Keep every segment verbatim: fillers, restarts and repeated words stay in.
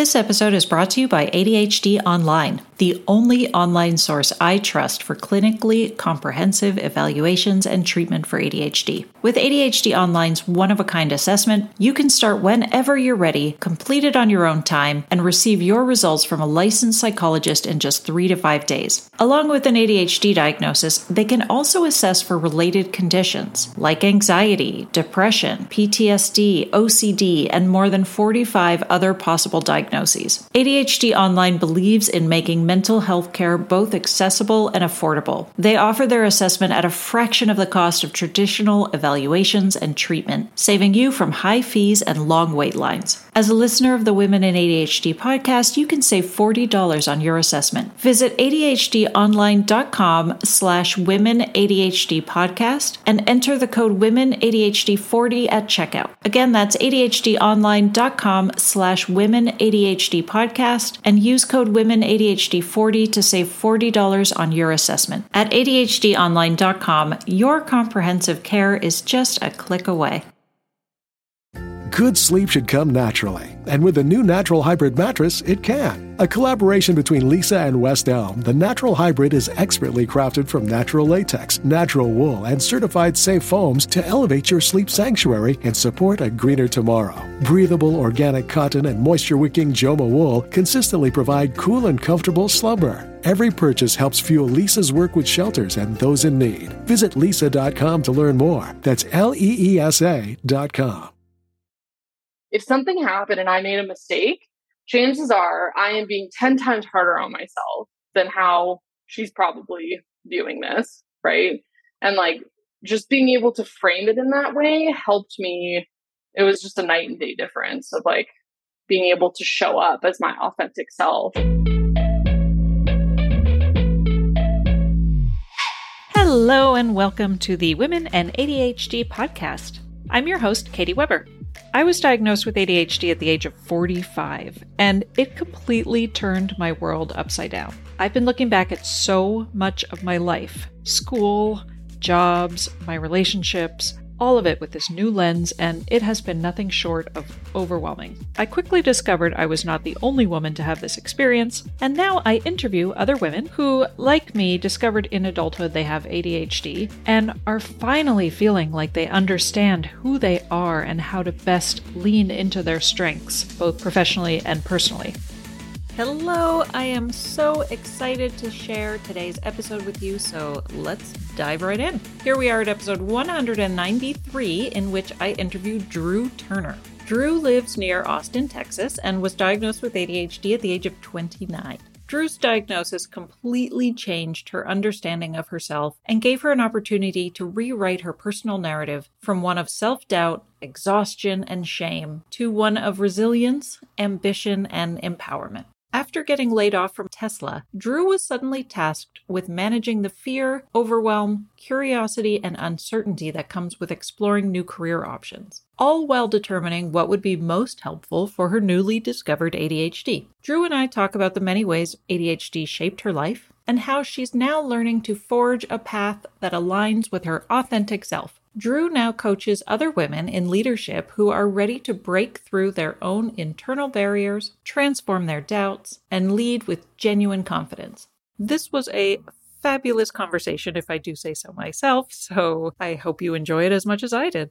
This episode is brought to you by A D H D Online, the only online source I trust for clinically comprehensive evaluations and treatment for A D H D. With A D H D Online's one-of-a-kind assessment, you can start whenever you're ready, complete it on your own time, and receive your results from a licensed psychologist in just three to five days. Along with an A D H D diagnosis, they can also assess for related conditions like anxiety, depression, P T S D, O C D, and more than forty-five other possible diagnoses. Diagnoses. A D H D Online believes in making mental health care both accessible and affordable. They offer their assessment at a fraction of the cost of traditional evaluations and treatment, saving you from high fees and long wait lines. As a listener of the Women in A D H D podcast, you can save forty dollars on your assessment. Visit adhdonline.com slash women ADHD podcast and enter the code women A D H D forty at checkout. Again, that's adhdonline.com slash women A D H D podcast and use code women A D H D forty to save forty dollars on your assessment. At A D H D online dot com, your comprehensive care is just a click away. Good sleep should come naturally, and with the new Natural Hybrid mattress, it can. A collaboration between Leesa and West Elm, the Natural Hybrid is expertly crafted from natural latex, natural wool, and certified safe foams to elevate your sleep sanctuary and support a greener tomorrow. Breathable organic cotton and moisture-wicking Joma wool consistently provide cool and comfortable slumber. Every purchase helps fuel Leesa's work with shelters and those in need. Visit leesa dot com to learn more. That's L E E S A dot com. If something happened and I made a mistake, chances are I am being ten times harder on myself than how she's probably viewing this, right? And like just being able to frame it in that way helped me. It was just a night and day difference of like being able to show up as my authentic self. Hello and welcome to the Women and A D H D podcast. I'm your host, Katie Weber. I was diagnosed with A D H D at the age of forty-five, and it completely turned my world upside down. I've been looking back at so much of my life, school, jobs, my relationships, all of it with this new lens, and it has been nothing short of overwhelming. I quickly discovered I was not the only woman to have this experience, and now I interview other women who, like me, discovered in adulthood they have A D H D and are finally feeling like they understand who they are and how to best lean into their strengths, both professionally and personally. Hello, I am so excited to share today's episode with you, so let's dive right in. Here we are at episode one hundred ninety-three, in which I interviewed Drew Turner. Drew lives near Austin, Texas, and was diagnosed with A D H D at the age of twenty-nine. Drew's diagnosis completely changed her understanding of herself and gave her an opportunity to rewrite her personal narrative from one of self-doubt, exhaustion, and shame to one of resilience, ambition, and empowerment. After getting laid off from Tesla, Drew was suddenly tasked with managing the fear, overwhelm, curiosity, and uncertainty that comes with exploring new career options, all while determining what would be most helpful for her newly discovered A D H D. Drew and I talk about the many ways A D H D shaped her life and how she's now learning to forge a path that aligns with her authentic self. Drew now coaches other women in leadership who are ready to break through their own internal barriers, transform their doubts, and lead with genuine confidence. This was a fabulous conversation, if I do say so myself, so I hope you enjoy it as much as I did.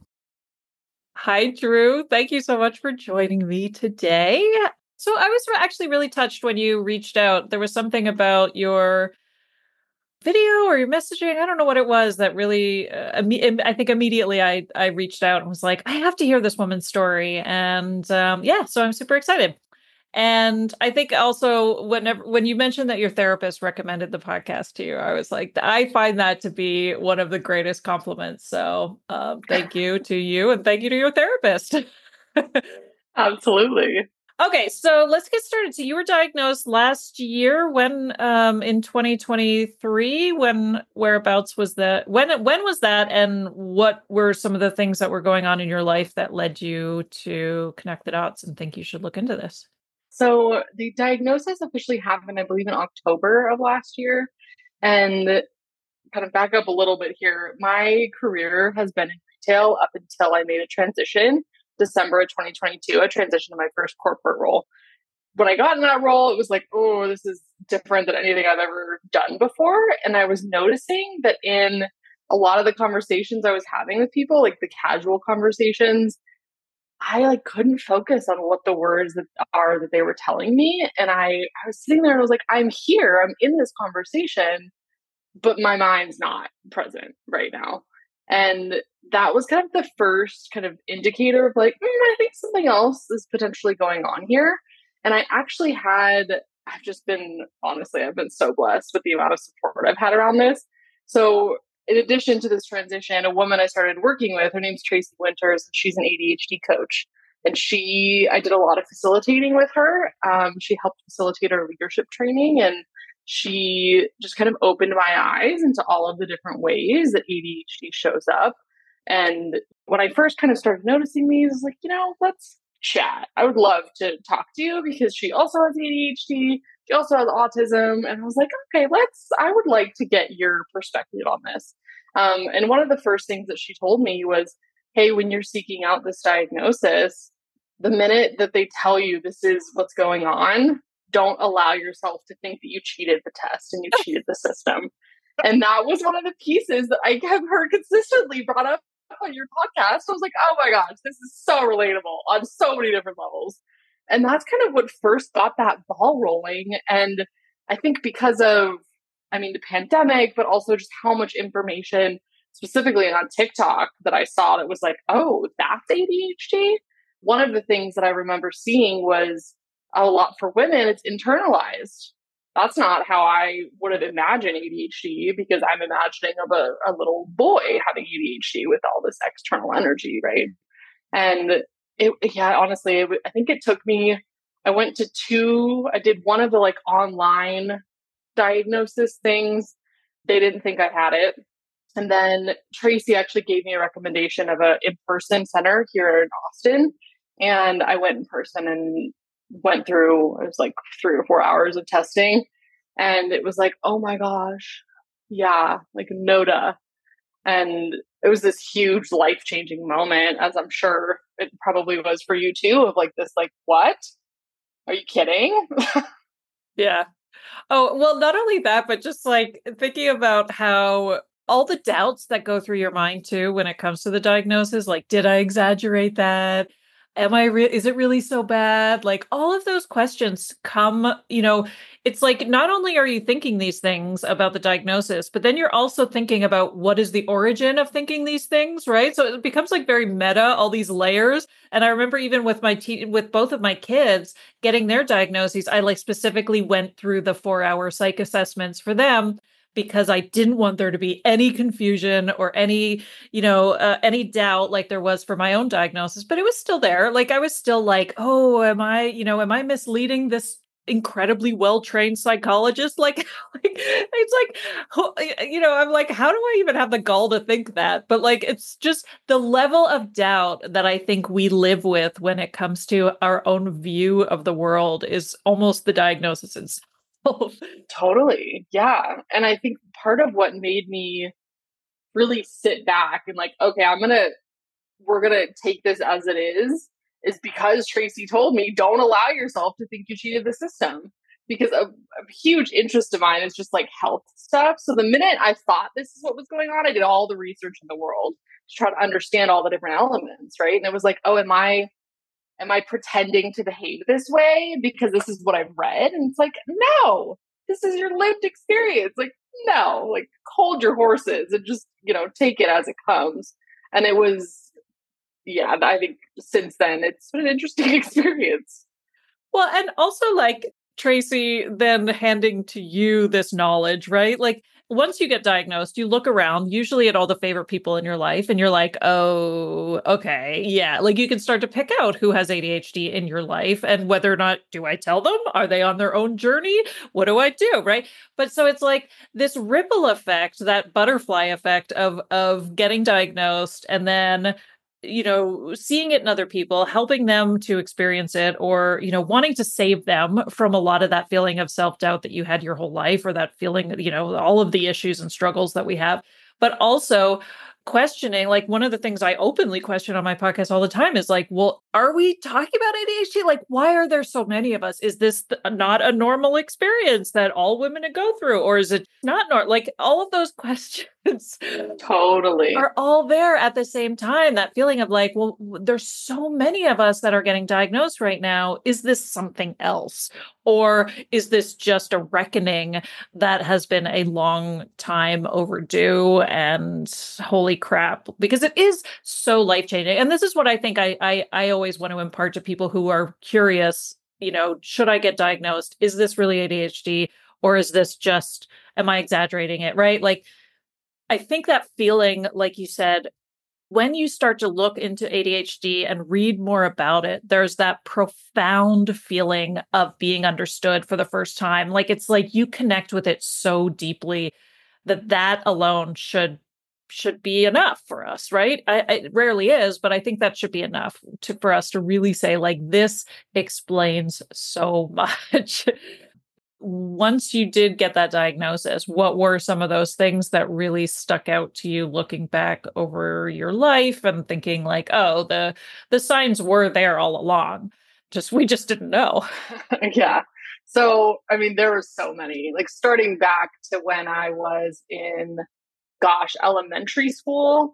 Hi, Drew. Thank you so much for joining me today. So I was actually really touched when you reached out. There was something about your video or your messaging, I don't know what it was that really, uh, imme- I think immediately I, I reached out and was like, I have to hear this woman's story. And um, yeah, so I'm super excited. And I think also whenever, when you mentioned that your therapist recommended the podcast to you, I was like, I find that to be one of the greatest compliments. So um, thank you to you and thank you to your therapist. Absolutely. Okay, so let's get started. So you were diagnosed last year. When um in twenty twenty-three? When whereabouts was that? When when was that? And what were some of the things that were going on in your life that led you to connect the dots and think you should look into this? So the diagnosis officially happened, I believe, in October of last year. And kind of back up a little bit here, my career has been in retail up until I made a transition. December of twenty twenty-two, I transitioned to my first corporate role. when I got in that role, it was like, oh, this is different than anything I've ever done before. And I was noticing that in a lot of the conversations I was having with people, like the casual conversations, I like couldn't focus on what the words that are that they were telling me. And I, I was sitting there and I was like, I'm here, I'm in this conversation, but my mind's not present right now. And that was kind of the first kind of indicator of like, mm, I think something else is potentially going on here. And I actually had, I've just been, honestly, I've been so blessed with the amount of support I've had around this. So in addition to this transition, a woman I started working with, her name's Tracy Winters, and she's an A D H D coach. And she, I did a lot of facilitating with her. Um, she helped facilitate our leadership training, and she just kind of opened my eyes into all of the different ways that A D H D shows up. And when I first kind of started noticing these, I was like, you know, let's chat. I would love to talk to you because she also has A D H D. She also has autism. And I was like, okay, let's, I would like to get your perspective on this. Um, and one of the first things that she told me was, hey, when you're seeking out this diagnosis, the minute that they tell you this is what's going on, don't allow yourself to think that you cheated the test and you cheated the system. And that was one of the pieces that I have heard consistently brought up on your podcast. I was like, oh my gosh, this is so relatable on so many different levels. And that's kind of what first got that ball rolling. And I think because of, I mean, the pandemic, but also just how much information, specifically on TikTok, that I saw that was like, oh, that's A D H D. One of the things that I remember seeing was a lot for women, it's internalized. That's not how I would have imagined A D H D, because I'm imagining of a, a little boy having A D H D with all this external energy, right? And it, yeah, honestly, it, I think it took me, I went to two, I did one of the like online diagnosis things. They didn't think I had it. And then Tracy actually gave me a recommendation of a in-person center here in Austin. And I went in person and went through, it was like three or four hours of testing. And it was like, oh my gosh, yeah, like NODA. And it was this huge life-changing moment, as I'm sure it probably was for you too, of like this, like, what? Are you kidding? Yeah. Oh, well, not only that, but just like thinking about how all the doubts that go through your mind too when it comes to the diagnosis, like, did I exaggerate that? Am I re- is it really so bad? Like all of those questions come, you know, it's like not only are you thinking these things about the diagnosis, but then you're also thinking about what is the origin of thinking these things, right? So it becomes like very meta, all these layers. And I remember even with my te- with both of my kids getting their diagnoses, I like specifically went through the four hour psych assessments for them, because I didn't want there to be any confusion or any, you know, uh, any doubt like there was for my own diagnosis, but it was still there. Like I was still like, oh, am I, you know, am I misleading this incredibly well-trained psychologist? Like, like it's like, you know, I'm like, how do I even have the gall to think that? But like, it's just the level of doubt that I think we live with when it comes to our own view of the world is almost the diagnosis itself. Totally. Yeah. And I think part of what made me really sit back and like, okay, I'm going to, we're going to take this as it is, is because Tracy told me, don't allow yourself to think you cheated the system. Because a, a huge interest of mine is just like health stuff. So the minute I thought this is what was going on, I did all the research in the world to try to understand all the different elements. Right. And it was like, oh, am I, Am I pretending to behave this way because this is what I've read? And it's like, no, this is your lived experience. Like, no, like hold your horses and just, you know, take it as it comes. And it was, yeah, I think since then it's been an interesting experience. Well, and also like Tracy then handing to you this knowledge, right? Like once you get diagnosed, you look around, usually at all the favorite people in your life, and you're like, oh, okay, yeah. Like you can start to pick out who has A D H D in your life and whether or not, do I tell them? Are they on their own journey? What do I do? Right. But so it's like this ripple effect, that butterfly effect of, of getting diagnosed and then, you know, seeing it in other people, helping them to experience it, or, you know, wanting to save them from a lot of that feeling of self-doubt that you had your whole life, or that feeling, you know, all of the issues and struggles that we have, but also questioning, like one of the things I openly question on my podcast all the time is like, well, are we talking about A D H D? Like, why are there so many of us? Is this th- not a normal experience that all women go through? Or is it not normal? Like all of those questions totally are all there at the same time. That feeling of like, well, there's so many of us that are getting diagnosed right now. Is this something else? Or is this just a reckoning that has been a long time overdue? And holy crap, because it is so life-changing. And this is what I think I, I, I always want to impart to people who are curious, you know, should I get diagnosed? Is this really A D H D? Or is this just, am I exaggerating it? Right? Like, I think that feeling, like you said, when you start to look into A D H D and read more about it, there's that profound feeling of being understood for the first time. Like, it's like you connect with it so deeply that that alone should should be enough for us, right? I, it rarely is, but I think that should be enough to for us to really say, like, this explains so much. Once you did get that diagnosis, what were some of those things that really stuck out to you looking back over your life and thinking like, oh, the the signs were there all along. Just we just didn't know. Yeah. So, I mean, there were so many, like starting back to when I was in, gosh, elementary school,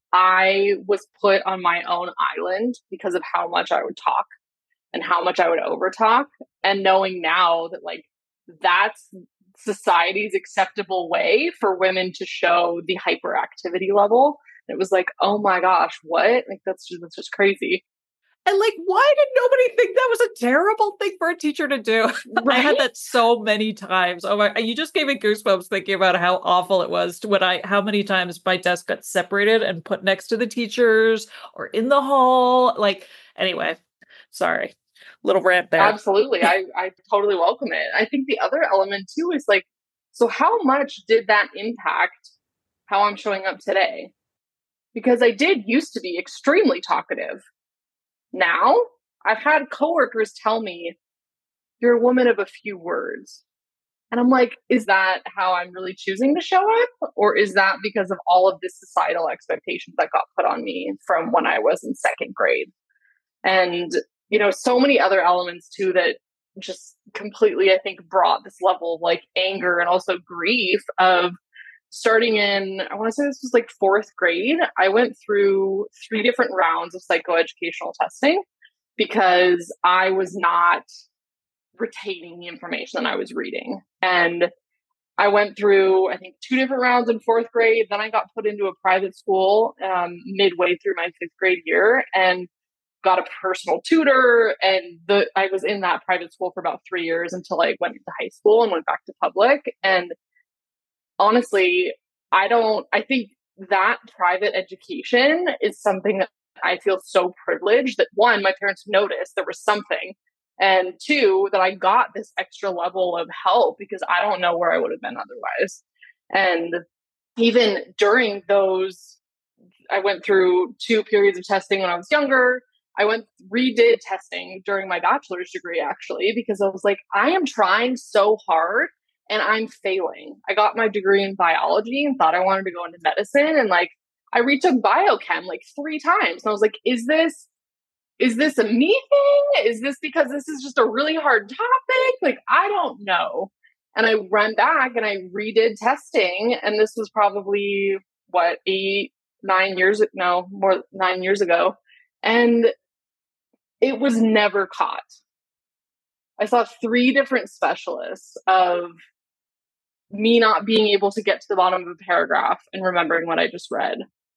I was put on my own island because of how much I would talk and how much I would overtalk. And knowing now that like, that's society's acceptable way for women to show the hyperactivity level. It was like, oh my gosh, what? Like, that's just, that's just crazy. And like, why did nobody think that was a terrible thing for a teacher to do? Right? I had that so many times. Oh my, you just gave me goosebumps thinking about how awful it was when I, how many times my desk got separated and put next to the teachers or in the hall. Like, anyway, sorry. Little rant there. Absolutely. I, I totally welcome it. I think the other element too is like, so how much did that impact how I'm showing up today? Because I did used to be extremely talkative. Now I've had coworkers tell me, you're a woman of a few words. And I'm like, is that how I'm really choosing to show up? Or is that because of all of the societal expectations that got put on me from when I was in second grade? And you know, so many other elements too that just completely, I think, brought this level of like anger and also grief of starting in, I want to say this was like fourth grade. I went through three different rounds of psychoeducational testing because I was not retaining the information that I was reading. And I went through, I think, two different rounds in fourth grade. Then I got put into a private school um, midway through my fifth grade year. And got a personal tutor, and the I was in that private school for about three years until I went into high school and went back to public. And honestly, I don't, I think that private education is something that I feel so privileged that one, my parents noticed there was something, and two, that I got this extra level of help because I don't know where I would have been otherwise. And even during those, I went through two periods of testing when I was younger. I went redid testing during my bachelor's degree, actually, because I was like, I am trying so hard and I'm failing. I got my degree in biology and thought I wanted to go into medicine. And like, I retook biochem like three times. And I was like, is this, is this a me thing? Is this because this is just a really hard topic? Like, I don't know. And I ran back and I redid testing. And this was probably what, eight, nine years, no, more nine years ago. And it was never caught. I saw three different specialists of me not being able to get to the bottom of a paragraph and remembering what I just read.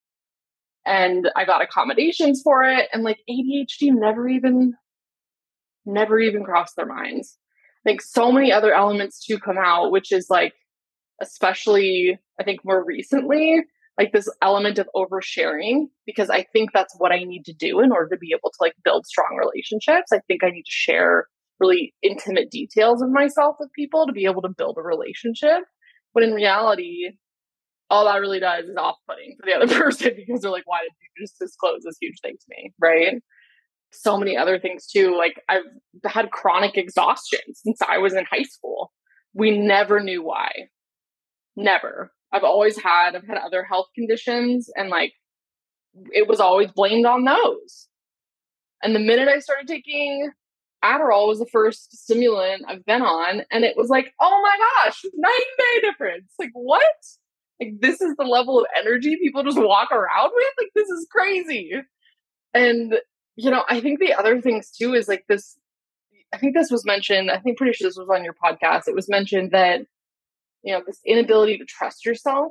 And I got accommodations for it. And like A D H D never even, never even crossed their minds. I think so many other elements too come out, which is like, especially I think more recently, like this element of oversharing, because I think that's what I need to do in order to be able to like build strong relationships. I think I need to share really intimate details of myself with people to be able to build a relationship. But in reality, all that really does is off-putting for the other person because they're like, why did you just disclose this huge thing to me? Right. So many other things too. Like I've had chronic exhaustion since I was in high school. We never knew why. Never. I've always had, I've had other health conditions, and like, it was always blamed on those. And the minute I started taking Adderall was the first stimulant I've been on. And it was like, oh my gosh, night and day difference. Like, what? Like, this is the level of energy people just walk around with? Like, this is crazy. And, you know, I think the other things too is like this, I think this was mentioned, I think pretty sure this was on your podcast. It was mentioned that, you know, this inability to trust yourself.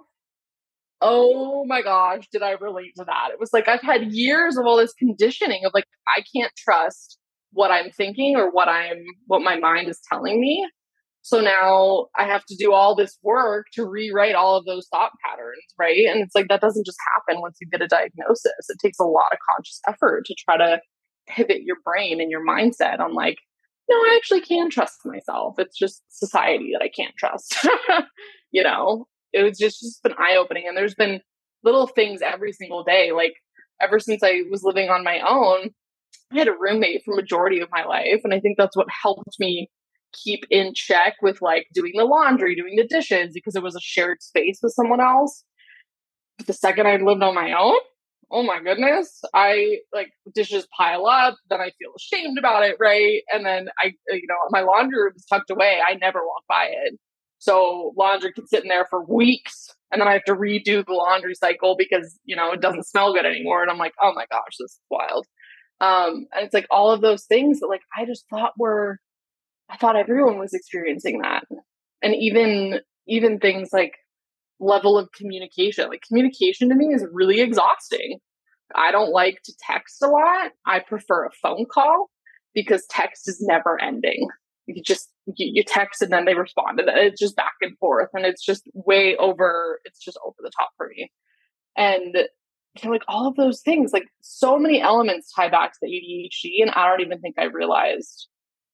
Oh my gosh, did I relate to that? It was like, I've had years of all this conditioning of like, I can't trust what I'm thinking or what I'm, what my mind is telling me. So now I have to do all this work to rewrite all of those thought patterns, right? And it's like, that doesn't just happen once you get a diagnosis. It takes a lot of conscious effort to try to pivot your brain and your mindset on like, no, I actually can trust myself. It's just society that I can't trust, you know? It was just, just been eye-opening. And there's been little things every single day. Like ever since I was living on my own, I had a roommate for majority of my life. And I think that's what helped me keep in check with like doing the laundry, doing the dishes, because it was a shared space with someone else. But the second I lived on my own, oh my goodness, I like dishes pile up, then I feel ashamed about it, right? And then I, you know, my laundry room is tucked away. I never walk by it. So laundry can sit in there for weeks, and then I have to redo the laundry cycle because, you know, it doesn't smell good anymore. And I'm like, oh my gosh, this is wild. Um, and it's like all of those things that like, I just thought were, I thought everyone was experiencing that. And even, even things like level of communication, like communication to me is really exhausting. I don't like to text a lot. I prefer a phone call because text is never ending. You just, you, you text and then they respond, and it's just back and forth, and it's just way over, it's just over the top for me. And you know, like all of those things, like so many elements tie back to the A D H D, and I don't even think I realized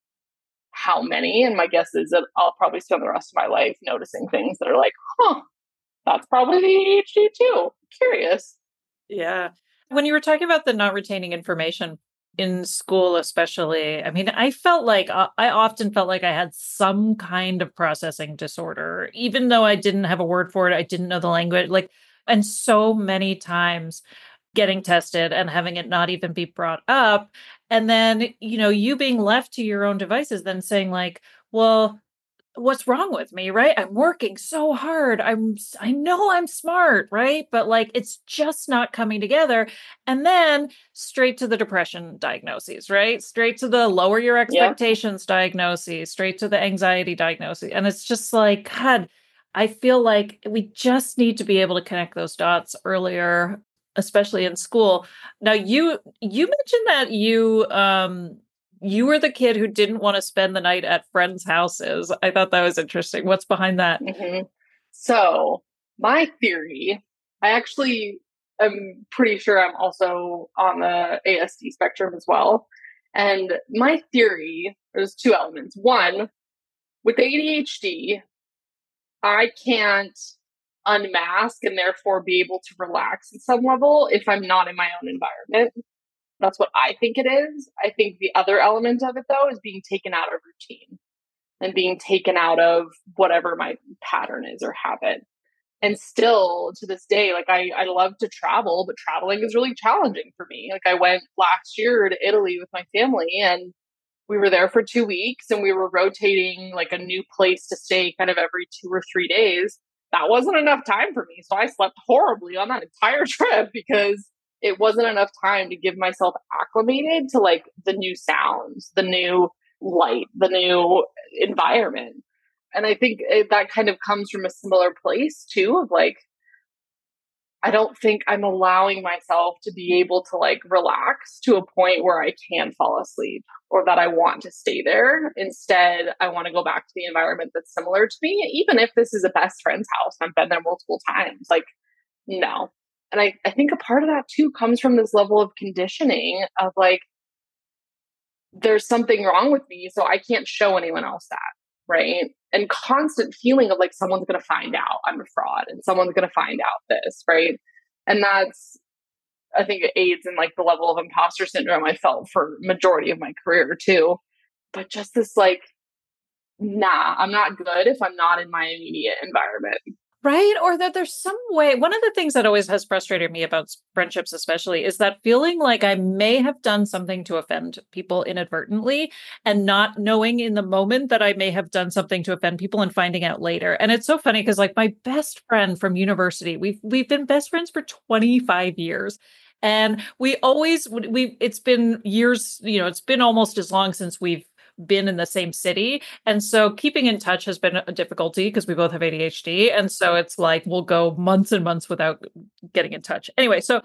how many. And my guess is that I'll probably spend the rest of my life noticing things that are like, huh, that's probably the A D H D too. Curious. Yeah. When you were talking about the not retaining information in school, especially, I mean, I felt like uh, I often felt like I had some kind of processing disorder, even though I didn't have a word for it. I didn't know the language. Like, and so many times getting tested and having it not even be brought up. And then, you know, you being left to your own devices, then saying like, well, what's wrong with me, right? I'm working so hard. I'm, I know I'm smart, right? But like, it's just not coming together. And then straight to the depression diagnoses, right? Straight to the lower your expectations yeah. diagnoses, straight to the anxiety diagnosis. And it's just like, God, I feel like we just need to be able to connect those dots earlier, especially in school. Now, you, you mentioned that you, um, you were the kid who didn't want to spend the night at friends' houses. I thought that was interesting. What's behind that? Mm-hmm. So my theory, I actually am pretty sure I'm also on the A S D spectrum as well. And my theory, there's two elements. One, with A D H D, I can't unmask and therefore be able to relax at some level if I'm not in my own environment. That's what I think it is. I think the other element of it, though, is being taken out of routine and being taken out of whatever my pattern is or habit. And still to this day, like I, I love to travel, but traveling is really challenging for me. Like I went last year to Italy with my family, and we were there for two weeks and we were rotating like a new place to stay kind of every two or three days. That wasn't enough time for me. So I slept horribly on that entire trip because it wasn't enough time to give myself acclimated to like the new sounds, the new light, the new environment. And I think it, that kind of comes from a similar place too, of like, I don't think I'm allowing myself to be able to like relax to a point where I can fall asleep or that I want to stay there. Instead, I want to go back to the environment that's similar to me, even if this is a best friend's house. I've been there multiple times. Like, no. And I, I think a part of that too comes from this level of conditioning of like, there's something wrong with me, so I can't show anyone else that, right? And constant feeling of like, someone's going to find out I'm a fraud and someone's going to find out this, right? And that's, I think it aids in like the level of imposter syndrome I felt for majority of my career too. But just this like, nah, I'm not good if I'm not in my immediate environment. Right? Or that there's some way. One of the things that always has frustrated me about friendships, especially, is that feeling like I may have done something to offend people inadvertently and not knowing in the moment that I may have done something to offend people and finding out later. And it's so funny because, like, my best friend from university, we've we've been best friends for twenty-five years. And we always we it's been years, you know, it's been almost as long since we've been in the same city. And so keeping in touch has been a difficulty because we both have A D H D. And so it's like we'll go months and months without getting in touch. Anyway, so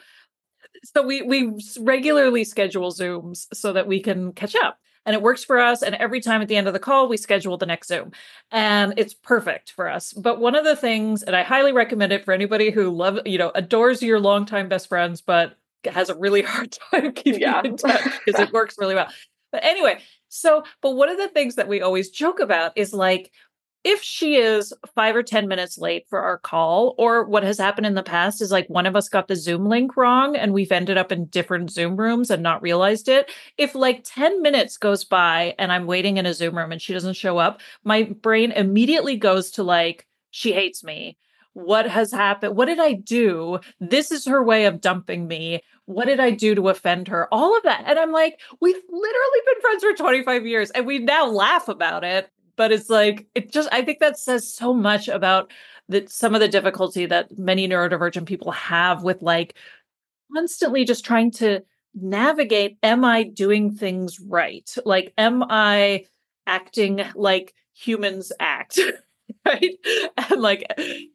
so we we regularly schedule Zooms so that we can catch up. And it works for us. And every time at the end of the call, we schedule the next Zoom. And it's perfect for us. But one of the things, and I highly recommend it for anybody who love, you know, adores your longtime best friends, but has a really hard time keeping Yeah. in touch because it works really well. But anyway, so, but one of the things that we always joke about is like, if she is five or ten minutes late for our call, or what has happened in the past is like one of us got the Zoom link wrong and we've ended up in different Zoom rooms and not realized it. If like ten minutes goes by and I'm waiting in a Zoom room and she doesn't show up, my brain immediately goes to like, she hates me. What has happened? What did I do? This is her way of dumping me. What did I do to offend her? All of that. And I'm like, we've literally been friends for twenty-five years and we now laugh about it. But it's like, it just, I think that says so much about the, some of the difficulty that many neurodivergent people have with like constantly just trying to navigate, am I doing things right? Like, am I acting like humans act? Right? And like,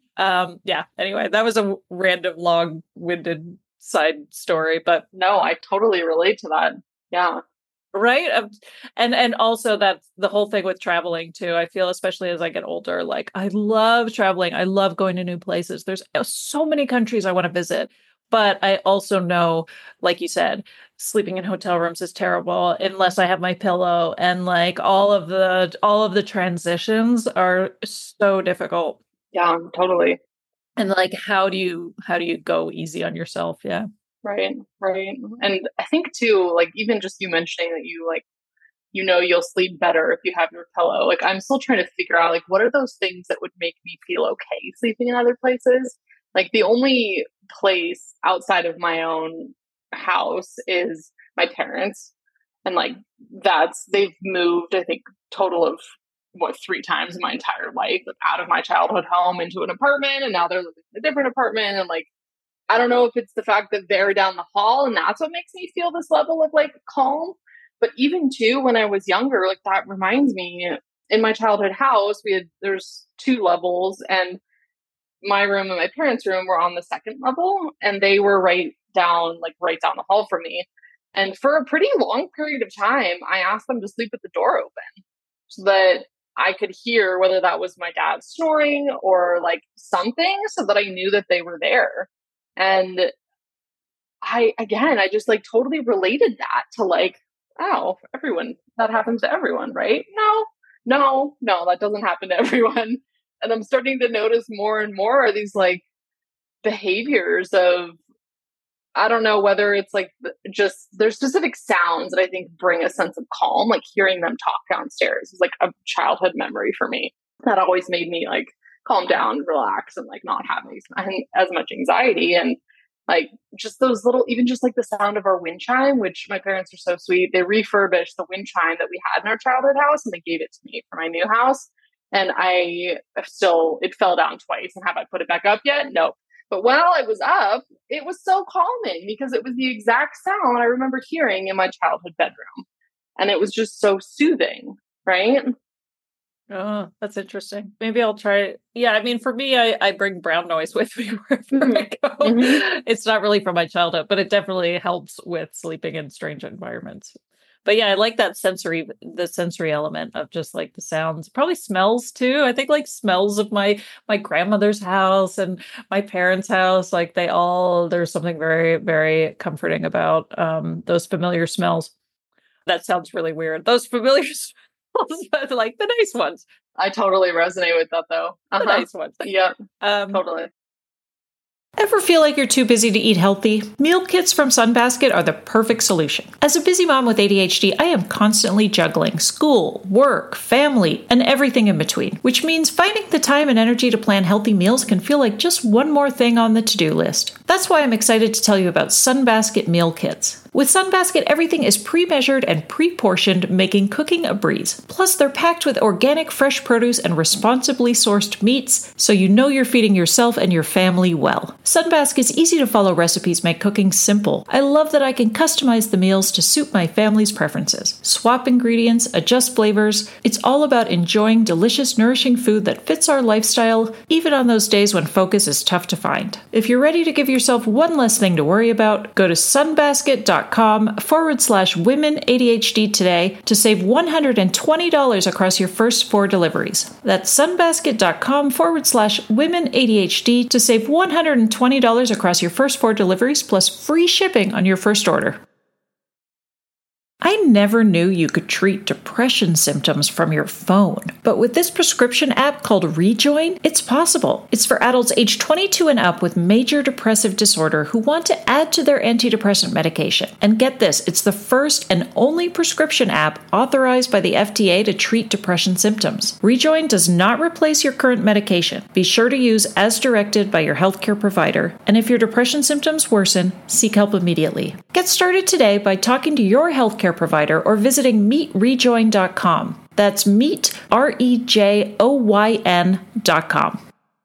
um, yeah, anyway, that was a random long-winded side story, but No, I totally relate to that. Yeah. right. Um, and and also that's the whole thing with traveling too. I feel, especially as I get older, like I love traveling. I love going to new places. There's so many countries I want to visit. But I also know, like you said, sleeping in hotel rooms is terrible unless I have my pillow. And like all of the all of the transitions are so difficult. Yeah, totally. And like how do you how do you go easy on yourself? Yeah. Right, right. And I think too, like even just you mentioning that you like, you know, you'll sleep better if you have your pillow. Like I'm still trying to figure out like what are those things that would make me feel okay sleeping in other places? Like the only place outside of my own house is my parents. And like that's they've moved, I think, total of what three times in my entire life, like out of my childhood home into an apartment, and now they're living in a different apartment. And like I don't know if it's the fact that they're down the hall and that's what makes me feel this level of like calm. But even too, when I was younger, like that reminds me in my childhood house, we had, there's two levels and my room and my parents' room were on the second level and they were right down, like right down the hall from me. And for a pretty long period of time, I asked them to sleep with the door open so that I could hear whether that was my dad snoring or like something so that I knew that they were there. And I, again, I just like totally related that to like, oh, everyone, that happens to everyone, right? No, no, no, that doesn't happen to everyone. And I'm starting to notice more and more are these like behaviors of, I don't know whether it's like just there's specific sounds that I think bring a sense of calm, like hearing them talk downstairs is like a childhood memory for me. That always made me like calm down, relax, and like not have as much anxiety. And like just those little, even just like the sound of our wind chime, which my parents are so sweet. They refurbished the wind chime that we had in our childhood house and they gave it to me for my new house. And I still, it fell down twice. And have I put it back up yet? No. But while I was up, it was so calming because it was the exact sound I remember hearing in my childhood bedroom. And it was just so soothing, right? Oh, that's interesting. Maybe I'll try it. Yeah, I mean, for me, I, I bring brown noise with me wherever I go. Mm-hmm. It's not really from my childhood, but it definitely helps with sleeping in strange environments. But yeah, I like that sensory, the sensory element of just like the sounds, probably smells too. I think like smells of my, my grandmother's house and my parents' house, like they all, there's something very, very comforting about um, those familiar smells. That sounds really weird. Those familiar smells, but like the nice ones. I totally resonate with that though. Uh-huh. The nice ones. Yeah, um, totally. Ever feel like you're too busy to eat healthy? Meal kits from Sunbasket are the perfect solution. As a busy mom with A D H D, I am constantly juggling school, work, family, and everything in between, which means finding the time and energy to plan healthy meals can feel like just one more thing on the to-do list. That's why I'm excited to tell you about Sunbasket meal kits. With Sunbasket, everything is pre-measured and pre-portioned, making cooking a breeze. Plus, they're packed with organic, fresh produce and responsibly sourced meats, so you know you're feeding yourself and your family well. Sunbasket's easy-to-follow recipes make cooking simple. I love that I can customize the meals to suit my family's preferences. Swap ingredients, adjust flavors. It's all about enjoying delicious, nourishing food that fits our lifestyle, even on those days when focus is tough to find. If you're ready to give yourself one less thing to worry about, go to sunbasket.com forward slash women ADHD today to save one hundred twenty dollars across your first four deliveries. That's sunbasket.com forward slash women ADHD to save one hundred twenty dollars across your first four deliveries plus free shipping on your first order. I never knew you could treat depression symptoms from your phone, but with this prescription app called Rejoin, it's possible. It's for adults age twenty-two and up with major depressive disorder who want to add to their antidepressant medication. And get this, it's the first and only prescription app authorized by the F D A to treat depression symptoms. Rejoin does not replace your current medication. Be sure to use as directed by your healthcare provider, and if your depression symptoms worsen, seek help immediately. Get started today by talking to your healthcare provider or visiting meet rejoin dot com. That's meet, R E J O Y N dot com.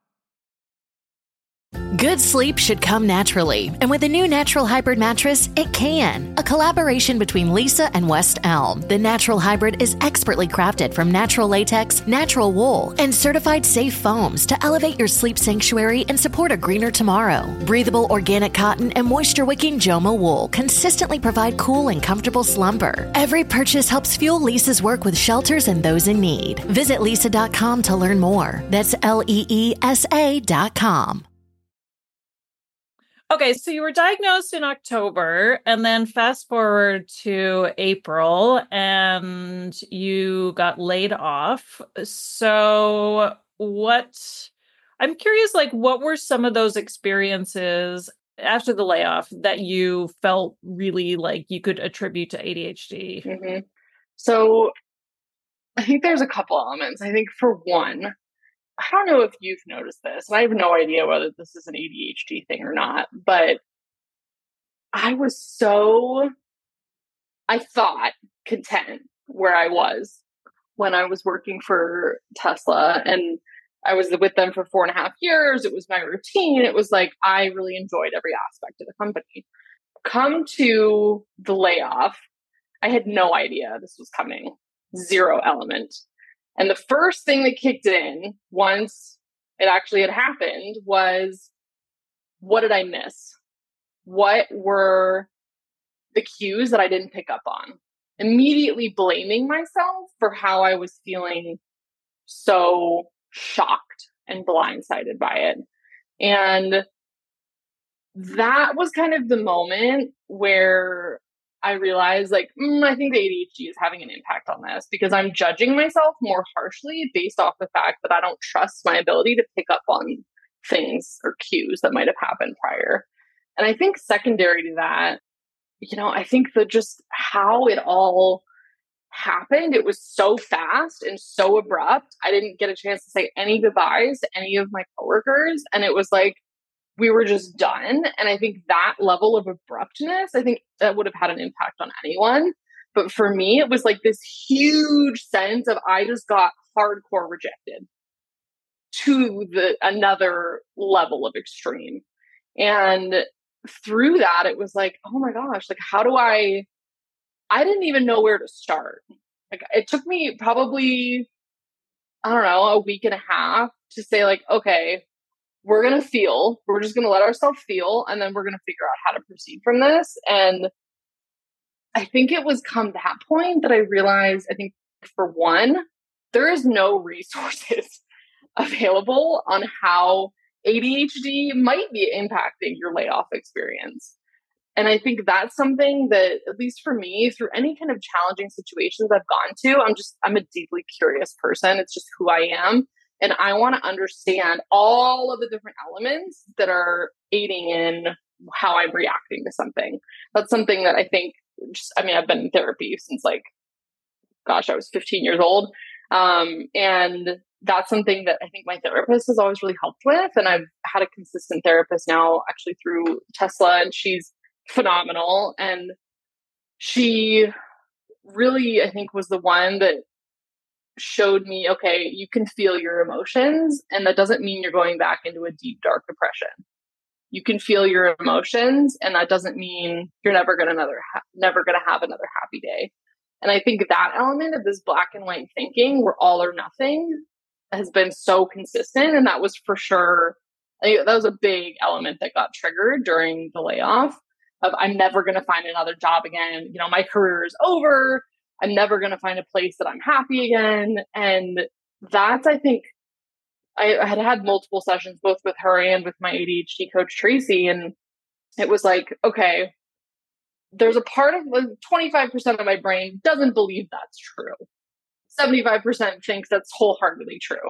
Good sleep should come naturally, and with a new Natural Hybrid mattress, it can. A collaboration between Leesa and West Elm, the Natural Hybrid is expertly crafted from natural latex, natural wool, and certified safe foams to elevate your sleep sanctuary and support a greener tomorrow. Breathable organic cotton and moisture-wicking Joma wool consistently provide cool and comfortable slumber. Every purchase helps fuel Leesa's work with shelters and those in need. Visit leesa dot com to learn more. That's L E E S A dot com. Okay, so you were diagnosed in October, and then fast forward to April, and you got laid off. So what, I'm curious, like, what were some of those experiences after the layoff that you felt really like you could attribute to A D H D? Mm-hmm. So I think there's a couple elements. I think for one, I don't know if you've noticed this, and I have no idea whether this is an A D H D thing or not, but I was so, I thought, content where I was when I was working for Tesla, and I was with them for four and a half years. It was my routine. It was like, I really enjoyed every aspect of the company. Come to the layoff, I had no idea this was coming. Zero element. And the first thing that kicked in once it actually had happened was, what did I miss? What were the cues that I didn't pick up on? Immediately blaming myself for how I was feeling so shocked and blindsided by it. And that was kind of the moment where I realized, like, mm, I think the A D H D is having an impact on this because I'm judging myself more harshly based off the fact that I don't trust my ability to pick up on things or cues that might have happened prior. And I think secondary to that, you know, I think that just how it all happened, it was so fast and so abrupt. I didn't get a chance to say any goodbyes to any of my coworkers. And it was like, we were just done. And I think that level of abruptness, I think that would have had an impact on anyone. But for me, it was like this huge sense of I just got hardcore rejected to the another level of extreme. And through that, it was like, oh my gosh, like, how do I, I didn't even know where to start. Like, it took me probably, I don't know, a week and a half to say, like, okay, we're going to feel, we're just going to let ourselves feel, and then we're going to figure out how to proceed from this. And I think it was come that point that I realized, I think for one, there is no resources available on how A D H D might be impacting your layoff experience. And I think that's something that, at least for me, through any kind of challenging situations I've gone to, I'm just, I'm a deeply curious person. It's just who I am. And I want to understand all of the different elements that are aiding in how I'm reacting to something. That's something that I think, just, I mean, I've been in therapy since like, gosh, I was fifteen years old. Um, and that's something that I think my therapist has always really helped with. And I've had a consistent therapist now actually through Tesla, and she's phenomenal. And she really, I think, was the one that showed me, okay, you can feel your emotions, and that doesn't mean you're going back into a deep, dark depression. You can feel your emotions, and that doesn't mean you're never going to another ha- never going to have another happy day. And I think that element of this black and white thinking, where all or nothing, has been so consistent, and that was for sure. I think that was a big element that got triggered during the layoff. Of I'm never going to find another job again. You know, my career is over. I'm never going to find a place that I'm happy again. And that's, I think, I, I had had multiple sessions, both with her and with my A D H D coach, Tracy. And it was like, okay, there's a part of like, twenty-five percent of my brain doesn't believe that's true. seventy-five percent thinks that's wholeheartedly true.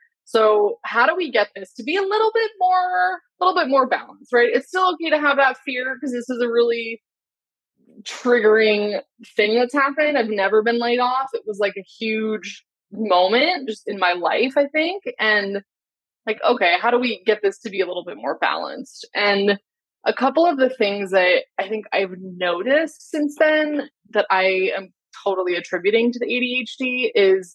So how do we get this to be a little bit more, a little bit more balanced, right? It's still okay to have that fear because this is a really triggering thing that's happened. I've never been laid off. It was like a huge moment just in my life, I think. And like, okay, how do we get this to be a little bit more balanced? And a couple of the things that I think I've noticed since then that I am totally attributing to the A D H D is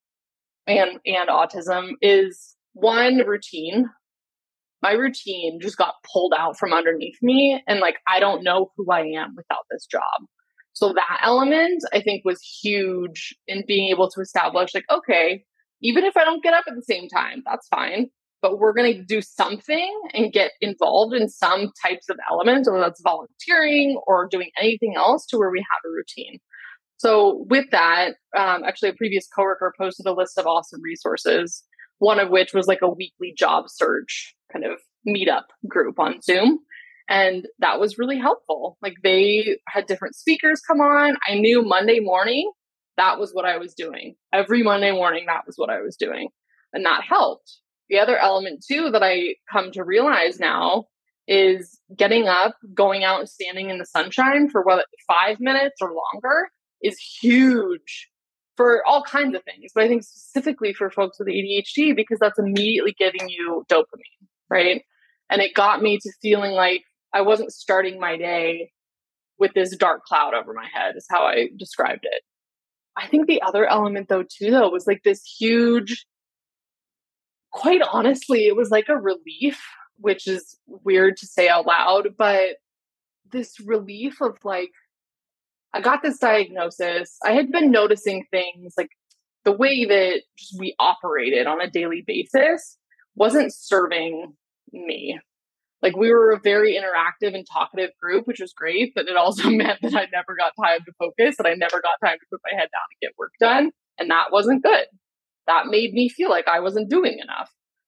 and and autism is one, routine. My routine just got pulled out from underneath me, and like I don't know who I am without this job. So that element I think was huge in being able to establish like, okay, even if I don't get up at the same time, that's fine, but we're going to do something and get involved in some types of elements, whether that's volunteering or doing anything else to where we have a routine. So with that, um, actually a previous coworker posted a list of awesome resources, one of which was like a weekly job search kind of meetup group on Zoom. And that was really helpful. Like they had different speakers come on. I knew Monday morning, that was what I was doing. Every Monday morning, that was what I was doing. And that helped. The other element too that I come to realize now is getting up, going out and standing in the sunshine for what, five minutes or longer is huge for all kinds of things. But I think specifically for folks with A D H D, because that's immediately giving you dopamine, right? And it got me to feeling like I wasn't starting my day with this dark cloud over my head, is how I described it. I think the other element though, too, though, was like this huge, quite honestly, it was like a relief, which is weird to say out loud, but this relief of like, I got this diagnosis. I had been noticing things like the way that just we operated on a daily basis wasn't serving me. Like we were a very interactive and talkative group, which was great, but it also meant that I never got time to focus and I never got time to put my head down and get work done. And that wasn't good. That made me feel like I wasn't doing enough.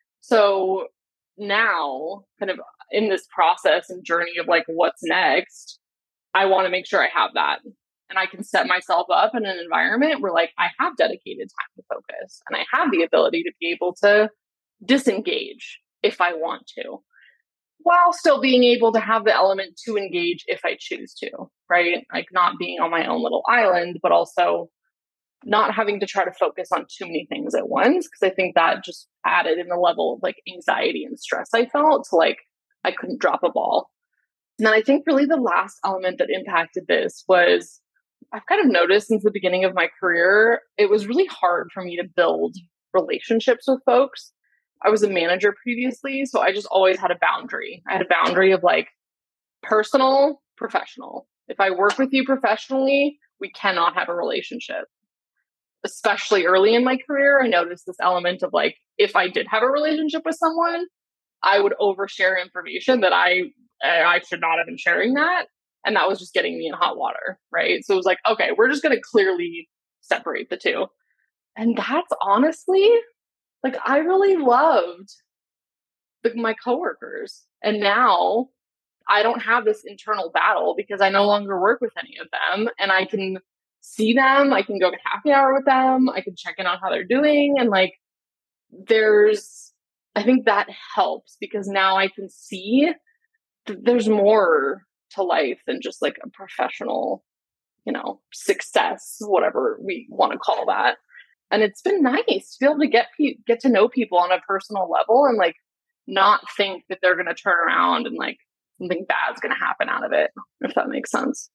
So now, kind of in this process and journey of like, what's next? I want to make sure I have that. And I can set myself up in an environment where like I have dedicated time to focus and I have the ability to be able to disengage if I want to, while still being able to have the element to engage if I choose to, right? Like not being on my own little island, but also not having to try to focus on too many things at once. Cause I think that just added in the level of like anxiety and stress I felt to like, I couldn't drop a ball. And then I think really the last element that impacted this was I've kind of noticed since the beginning of my career, it was really hard for me to build relationships with folks. I was a manager previously, so I just always had a boundary. I had a boundary of like personal, professional. If I work with you professionally, we cannot have a relationship. Especially early in my career, I noticed this element of like, if I did have a relationship with someone, I would overshare information that I I should not have been sharing that. And that was just getting me in hot water, right? So it was like, okay, we're just going to clearly separate the two. And that's honestly, like, I really loved the, my coworkers. And now I don't have this internal battle because I no longer work with any of them. And I can see them. I can go to happy hour with them. I can check in on how they're doing. And like, there's, I think that helps because now I can see that there's more to life than just like a professional, you know, success, whatever we want to call that. And it's been nice to be able to get pe- get to know people on a personal level and like not think that they're going to turn around and like something bad's going to happen out of it, if that makes sense.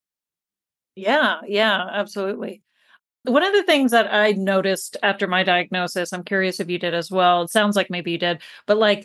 Yeah, yeah, absolutely. One of the things that I noticed after my diagnosis, I'm curious if you did as well. It sounds like maybe you did, but like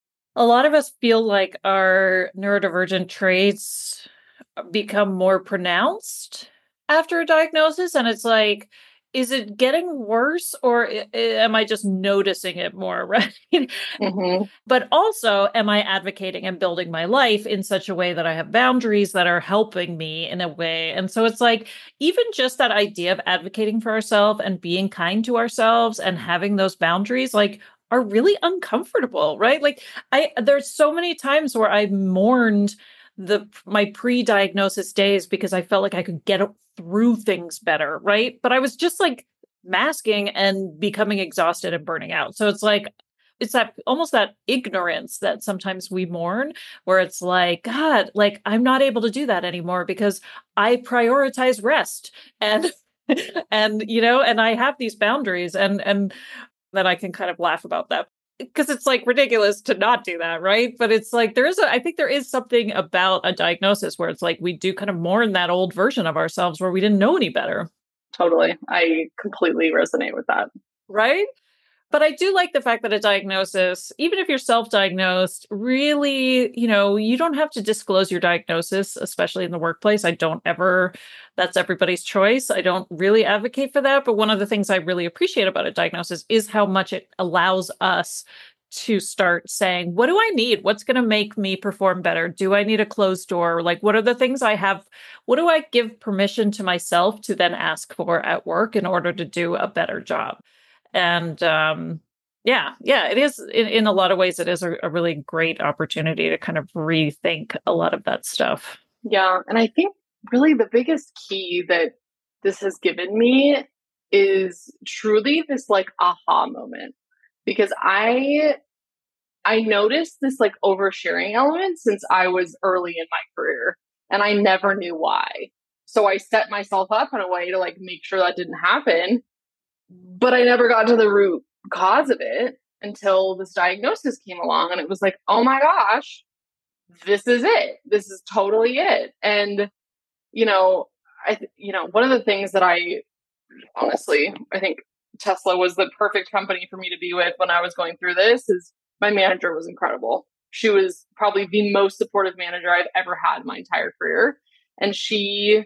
a lot of us feel like our neurodivergent traits become more pronounced after a diagnosis. And it's like, is it getting worse or I- I- am I just noticing it more, right? Mm-hmm. But also, am I advocating and building my life in such a way that I have boundaries that are helping me in a way? And so it's like, even just that idea of advocating for ourselves and being kind to ourselves and having those boundaries, like, are really uncomfortable, right? Like, I there's so many times where I mourned the my pre-diagnosis days because I felt like I could get through things better, right? But I was just like masking and becoming exhausted and burning out. So it's like it's that almost that ignorance that sometimes we mourn, where it's like, God, like I'm not able to do that anymore because I prioritize rest and and you know, and I have these boundaries and and then I can kind of laugh about that because it's like ridiculous to not do that, right? But it's like there is a, I think there is something about a diagnosis where it's like we do kind of mourn that old version of ourselves where we didn't know any better. Totally. I completely resonate with that. Right? But I do like the fact that a diagnosis, even if you're self-diagnosed, really, you know, you don't have to disclose your diagnosis, especially in the workplace. I don't ever, that's everybody's choice. I don't really advocate for that. But one of the things I really appreciate about a diagnosis is how much it allows us to start saying, what do I need? What's going to make me perform better? Do I need a closed door? Like, what are the things I have? What do I give permission to myself to then ask for at work in order to do a better job? And um, yeah, yeah, it is in, in a lot of ways, it is a, a really great opportunity to kind of rethink a lot of that stuff. Yeah. And I think really the biggest key that this has given me is truly this like aha moment. Because I I noticed this like oversharing element since I was early in my career and I never knew why. So I set myself up in a way to like make sure that didn't happen. But I never got to the root cause of it until this diagnosis came along. And it was like, oh my gosh, this is it. This is totally it. And, you know, I, th- you know, one of the things that I honestly, I think Tesla was the perfect company for me to be with when I was going through this is my manager was incredible. She was probably the most supportive manager I've ever had in my entire career. And she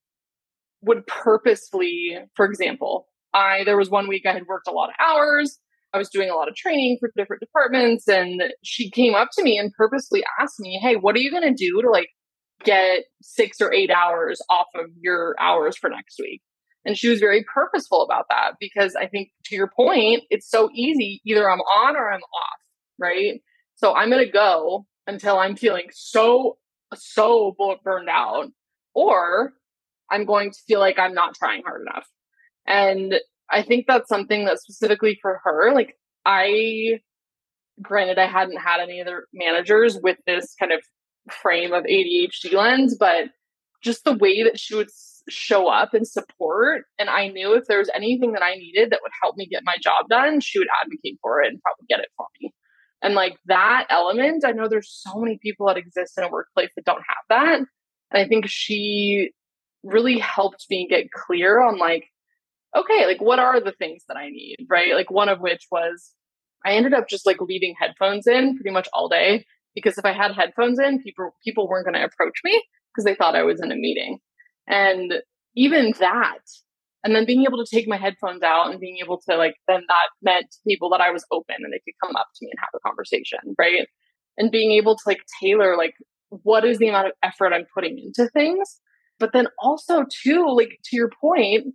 would purposefully, for example, I there was one week I had worked a lot of hours. I was doing a lot of training for different departments, and she came up to me and purposely asked me, "Hey, what are you going to do to like get six or eight hours off of your hours for next week?" And she was very purposeful about that because I think, to your point, it's so easy. Either I'm on or I'm off, right? So I'm going to go until I'm feeling so so burned out, or I'm going to feel like I'm not trying hard enough. And I think that's something that specifically for her, like I, granted, I hadn't had any other managers with this kind of frame of A D H D lens, but just the way that she would show up and support. And I knew if there was anything that I needed that would help me get my job done, she would advocate for it and probably get it for me. And like that element, I know there's so many people that exist in a workplace that don't have that. And I think she really helped me get clear on like, okay, like what are the things that I need, right? Like one of which was I ended up just like leaving headphones in pretty much all day because if I had headphones in, people people weren't going to approach me because they thought I was in a meeting. And even that, and then being able to take my headphones out and being able to like, then that meant to people that I was open and they could come up to me and have a conversation, right? And being able to like tailor like what is the amount of effort I'm putting into things. But then also too, like to your point,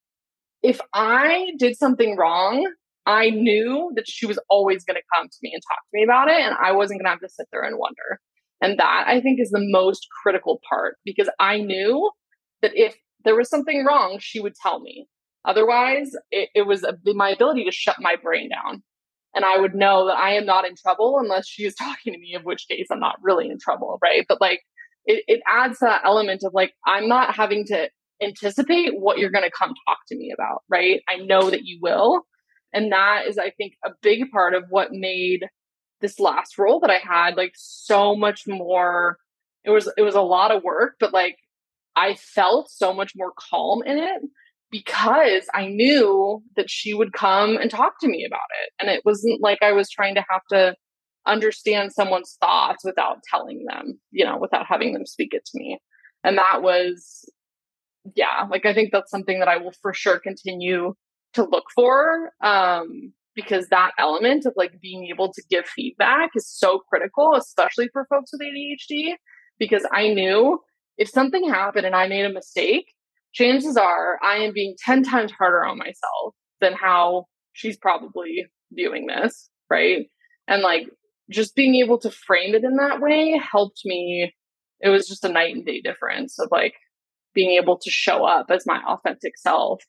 if I did something wrong, I knew that she was always going to come to me and talk to me about it. And I wasn't going to have to sit there and wonder. And that I think is the most critical part because I knew that if there was something wrong, she would tell me. Otherwise, it, it was a, my ability to shut my brain down. And I would know that I am not in trouble unless she is talking to me, in which case I'm not really in trouble, right? But like, it, it adds that element of like, I'm not having to anticipate what you're going to come talk to me about, right? I know that you will. And that is, I think, a big part of what made this last role that I had like so much more. It was, it was a lot of work, but like, I felt so much more calm in it because I knew that she would come and talk to me about it. And it wasn't like I was trying to have to understand someone's thoughts without telling them, you know, without having them speak it to me. And that was, yeah, like, I think that's something that I will for sure continue to look for, um, because that element of like being able to give feedback is so critical, especially for folks with A D H D, because I knew if something happened and I made a mistake, chances are I am being ten times harder on myself than how she's probably viewing this, right? And like, just being able to frame it in that way helped me. It was just a night and day difference of like being able to show up as my authentic self.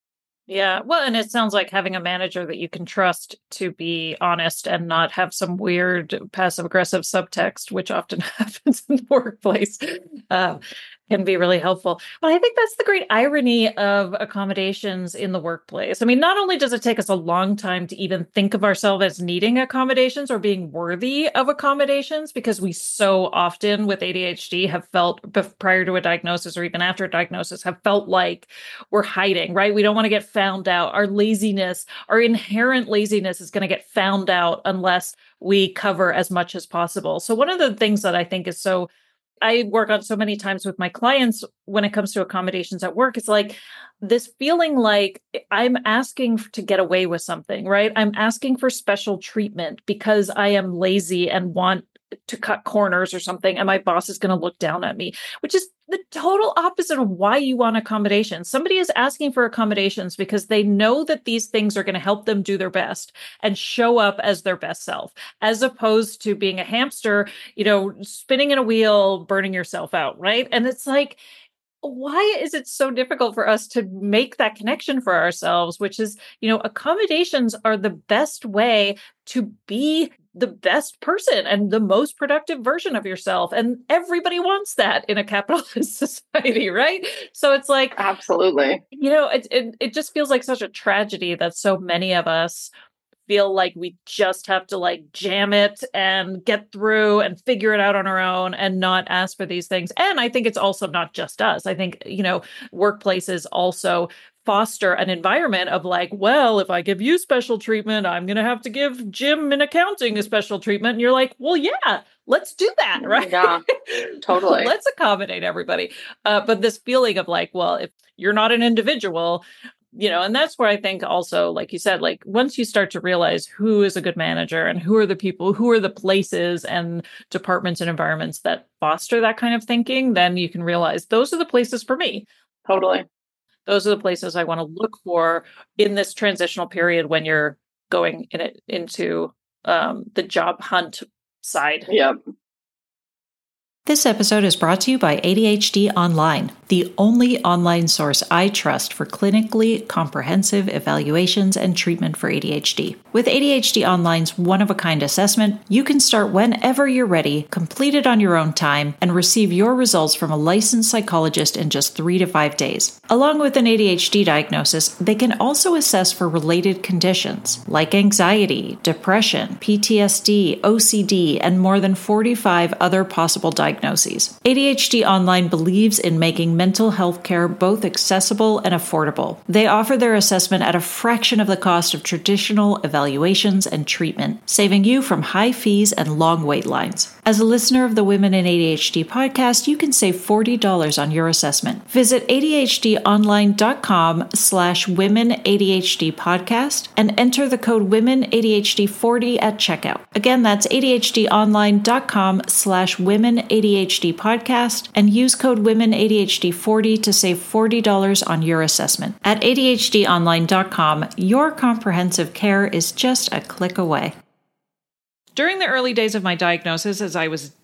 Yeah. Well, and it sounds like having a manager that you can trust to be honest and not have some weird passive aggressive subtext, which often happens in the workplace, uh, can be really helpful. But I think that's the great irony of accommodations in the workplace. I mean, not only does it take us a long time to even think of ourselves as needing accommodations or being worthy of accommodations, because we so often with A D H D have felt prior to a diagnosis or even after a diagnosis have felt like we're hiding, right? We don't want to get found out. Our laziness, our inherent laziness is going to get found out unless we cover as much as possible. So one of the things that I think is so I work on so many times with my clients when it comes to accommodations at work, it's like this feeling like I'm asking to get away with something, right? I'm asking for special treatment because I am lazy and want to cut corners or something, and my boss is going to look down at me, which is the total opposite of why you want accommodations. Somebody is asking for accommodations because they know that these things are going to help them do their best and show up as their best self, as opposed to being a hamster, you know, spinning in a wheel, burning yourself out, right? And it's like, why is it so difficult for us to make that connection for ourselves, which is, you know, accommodations are the best way to be the best person and the most productive version of yourself. And everybody wants that in a capitalist society, right? So it's like, absolutely, you know, it, it, it just feels like such a tragedy that so many of us feel like we just have to like jam it and get through and figure it out on our own and not ask for these things. And I think it's also not just us. I think, you know, workplaces also foster an environment of like, well, if I give you special treatment, I'm going to have to give Jim in accounting a special treatment. And you're like, well, yeah, let's do that, right? Yeah, totally. Let's accommodate everybody. Uh, but this feeling of like, well, if you're not an individual, you know, and that's where I think also, like you said, like once you start to realize who is a good manager and who are the people, who are the places and departments and environments that foster that kind of thinking, then you can realize those are the places for me. Totally. Those are the places I want to look for in this transitional period when you're going in it into um, the job hunt side. Yep. This episode is brought to you by A D H D Online, the only online source I trust for clinically comprehensive evaluations and treatment for A D H D. With A D H D Online's one-of-a-kind assessment, you can start whenever you're ready, complete it on your own time, and receive your results from a licensed psychologist in just three to five days. Along with an A D H D diagnosis, they can also assess for related conditions like anxiety, depression, P T S D, O C D, and more than forty-five other possible diagnoses. Diagnoses. A D H D Online believes in making mental health care both accessible and affordable. They offer their assessment at a fraction of the cost of traditional evaluations and treatment, saving you from high fees and long wait lines. As a listener of the Women in A D H D podcast, you can save forty dollars on your assessment. Visit adhdonline.com slash women ADHD podcast and enter the code women A D H D forty at checkout. Again, that's adhdonline.com slash women A D H D podcast and use code women A D H D forty to save forty dollars on your assessment. At A D H D online dot com, your comprehensive care is just a click away. During the early days of my diagnosis, as I was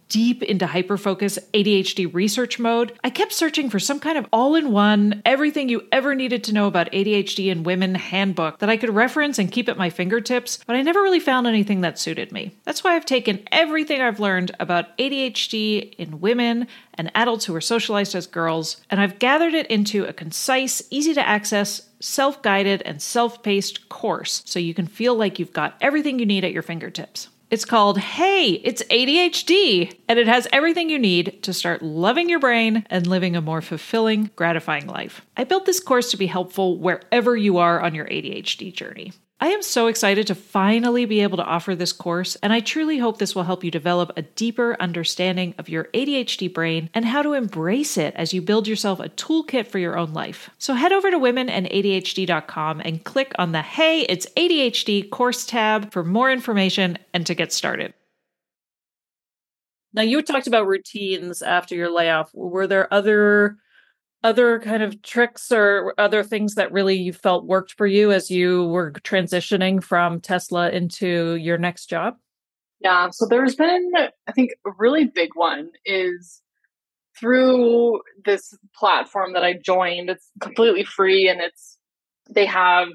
deep into hyperfocus A D H D research mode. I kept searching for some kind of all-in-one, everything you ever needed to know about A D H D in women handbook that I could reference and keep at my fingertips, but I never really found anything that suited me. That's why I've taken everything I've learned about A D H D in women and adults who are socialized as girls, and I've gathered it into a concise, easy to access, self-guided, and self-paced course so you can feel like you've got everything you need at your fingertips. It's called Hey, It's A D H D, and it has everything you need to start loving your brain and living a more fulfilling, gratifying life. I built this course to be helpful wherever you are on your A D H D journey. I am so excited to finally be able to offer this course, and I truly hope this will help you develop a deeper understanding of your A D H D brain and how to embrace it as you build yourself a toolkit for your own life. So head over to women and A D H D dot com and click on the Hey, It's A D H D course tab for more information and to get started. Now, you talked about routines after your layoff. Were there other other kind of tricks or other things that really you felt worked for you as you were transitioning from Tesla into your next job? Yeah, so there's been, I think, a really big one is through this platform that I joined. It's completely free, and it's they have,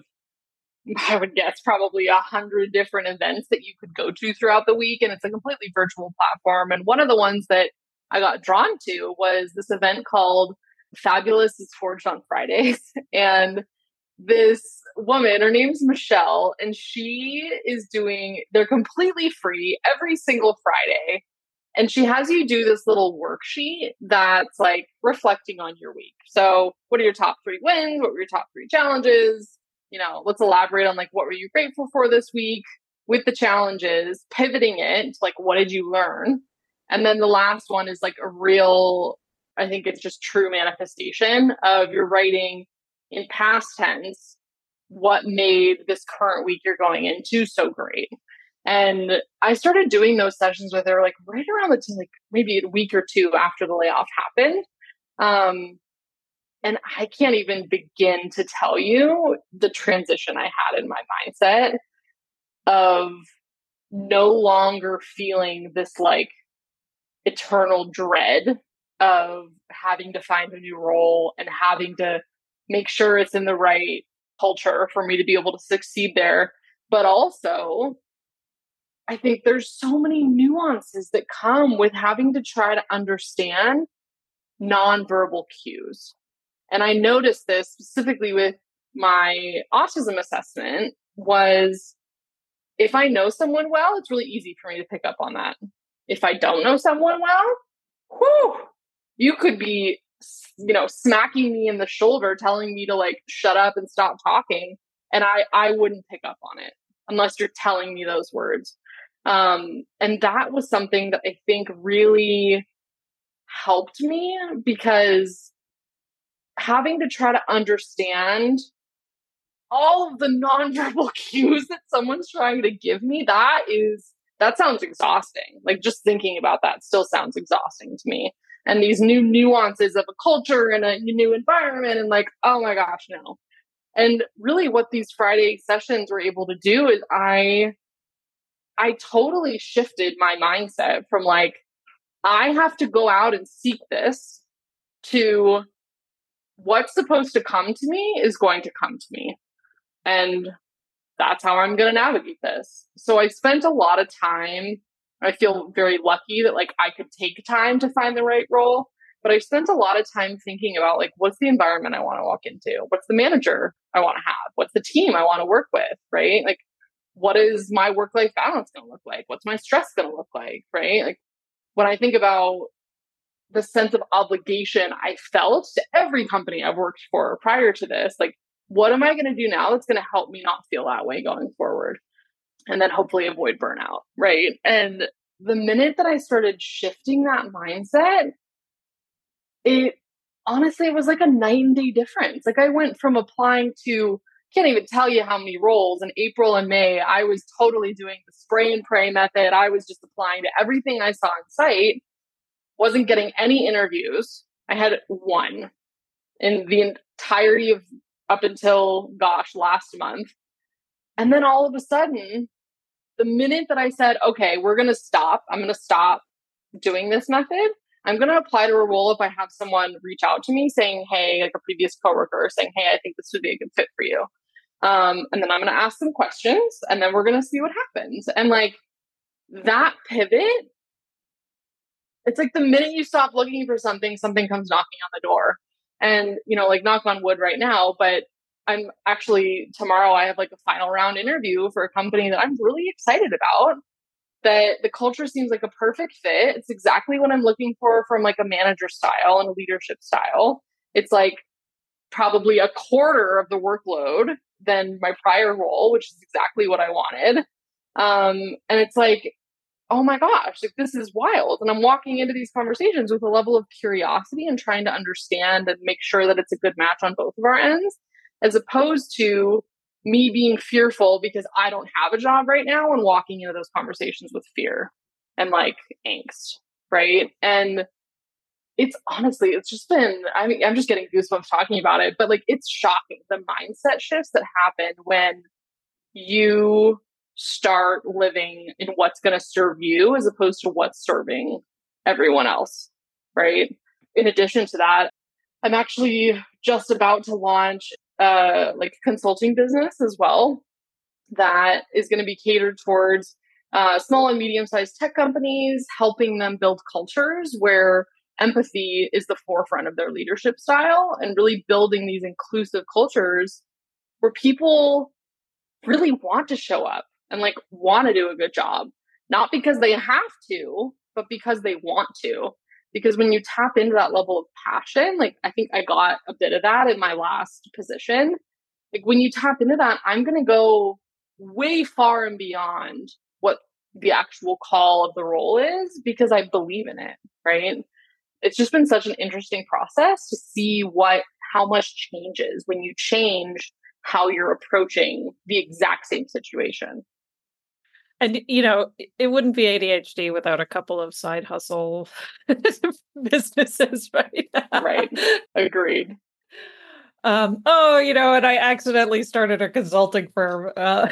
I would guess, probably a hundred different events that you could go to throughout the week, and it's a completely virtual platform. And one of the ones that I got drawn to was this event called Fabulous is Forged on Fridays. And this woman, her name's Michelle, and she is doing, they're completely free every single Friday. And she has you do this little worksheet that's like reflecting on your week. So what are your top three wins? What were your top three challenges? You know, let's elaborate on like, what were you grateful for this week with the challenges, pivoting it to like, what did you learn? And then the last one is like a real, I think it's just true manifestation of your writing in past tense, what made this current week you're going into so great. And I started doing those sessions with her like right around the time, like maybe a week or two after the layoff happened. Um, and I can't even begin to tell you the transition I had in my mindset of no longer feeling this like eternal dread of having to find a new role and having to make sure it's in the right culture for me to be able to succeed there. But also, I think there's so many nuances that come with having to try to understand nonverbal cues. And I noticed this specifically with my autism assessment was if I know someone well, it's really easy for me to pick up on that. If I don't know someone well, whew, you could be, you know, smacking me in the shoulder, telling me to like, shut up and stop talking. And I, I wouldn't pick up on it unless you're telling me those words. Um, and that was something that I think really helped me because having to try to understand all of the nonverbal cues that someone's trying to give me, that is, that sounds exhausting. Like just thinking about that still sounds exhausting to me. And these new nuances of a culture and a new environment and like, oh my gosh, no. And really what these Friday sessions were able to do is I, I totally shifted my mindset from like, I have to go out and seek this to what's supposed to come to me is going to come to me. And that's how I'm going to navigate this. So I spent a lot of time. I feel very lucky that like I could take time to find the right role, but I spent a lot of time thinking about like, what's the environment I want to walk into? What's the manager I want to have? What's the team I want to work with? Right? Like, what is my work-life balance going to look like? What's my stress going to look like? Right? Like when I think about the sense of obligation I felt to every company I've worked for prior to this, like, what am I going to do now that's going to help me not feel that way going forward? And then hopefully avoid burnout, right? And the minute that I started shifting that mindset, it honestly was like a night and day difference. Like I went from applying to, can't even tell you how many roles in April and May, I was totally doing the spray and pray method. I was just applying to everything I saw on site, wasn't getting any interviews. I had one in the entirety of up until, gosh, last month. And then all of a sudden, the minute that I said, okay, we're going to stop, I'm going to stop doing this method, I'm going to apply to a role if I have someone reach out to me saying, hey, like a previous coworker saying, hey, I think this would be a good fit for you. Um, and then I'm going to ask some questions and then we're going to see what happens. And like that pivot, it's like the minute you stop looking for something, something comes knocking on the door. And, you know, like knock on wood right now, but I'm actually tomorrow I have like a final round interview for a company that I'm really excited about, that the culture seems like a perfect fit. It's exactly what I'm looking for from like a manager style and a leadership style. It's like probably a quarter of the workload than my prior role, which is exactly what I wanted. Um, and it's like, oh my gosh, like this is wild. And I'm walking into these conversations with a level of curiosity and trying to understand and make sure that it's a good match on both of our ends, as opposed to me being fearful because I don't have a job right now and walking into those conversations with fear and like angst. Right. And it's honestly, it's just been, I mean, I'm just getting goosebumps talking about it, but like, it's shocking the mindset shifts that happen when you start living in what's going to serve you as opposed to what's serving everyone else. Right. In addition to that, I'm actually just about to launch uh like consulting business as well that is going to be catered towards uh, small and medium-sized tech companies, helping them build cultures where empathy is the forefront of their leadership style and really building these inclusive cultures where people really want to show up and like want to do a good job, not because they have to, but because they want to. Because when you tap into that level of passion, like I think I got a bit of that in my last position. Like when you tap into that, I'm going to go way far and beyond what the actual call of the role is because I believe in it, right? It's just been such an interesting process to see what, how much changes when you change how you're approaching the exact same situation. And, you know, it wouldn't be A D H D without a couple of side hustle businesses, right? Right. Agreed. Um, oh, you know, and I accidentally started a consulting firm. Uh,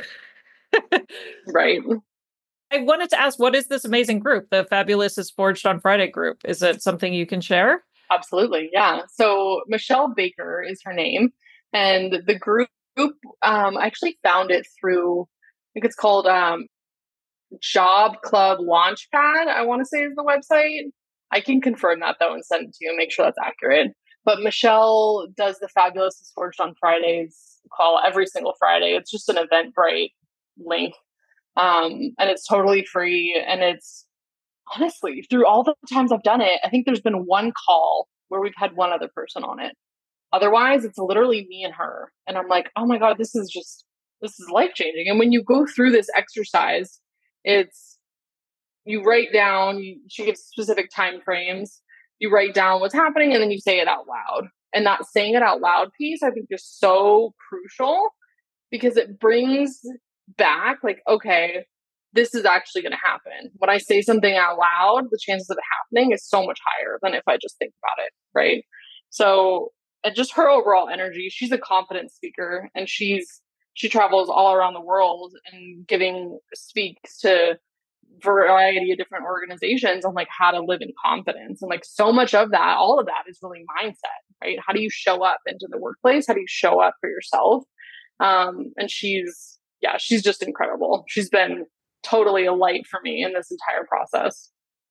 right. I wanted to ask, what is this amazing group, the Fabulous is Forged on Friday group? Is it something you can share? Absolutely. Yeah. So Michelle Baker is her name. And the group, um, I actually found it through, I think it's called um, Job Club Launchpad, I want to say is the website. I can confirm that though and send it to you and make sure that's accurate. But Michelle does the Fabulous is Forged on Fridays call every single Friday. It's just an Eventbrite link. Um, and it's totally free. And it's honestly, through all the times I've done it, I think there's been one call where we've had one other person on it. Otherwise, it's literally me and her. And I'm like, oh my God, this is just, this is life changing. And when you go through this exercise, it's, you write down, you, she gives specific time frames, you write down what's happening, and then you say it out loud. And that saying it out loud piece, I think is so crucial because it brings back like, okay, this is actually going to happen. When I say something out loud, the chances of it happening is so much higher than if I just think about it. Right. So, and just her overall energy, she's a confident speaker and she's, she travels all around the world and giving speaks to variety of different organizations on like how to live in confidence. And like so much of that, all of that is really mindset, right? How do you show up into the workplace? How do you show up for yourself? Um, and she's, yeah, she's just incredible. She's been totally a light for me in this entire process.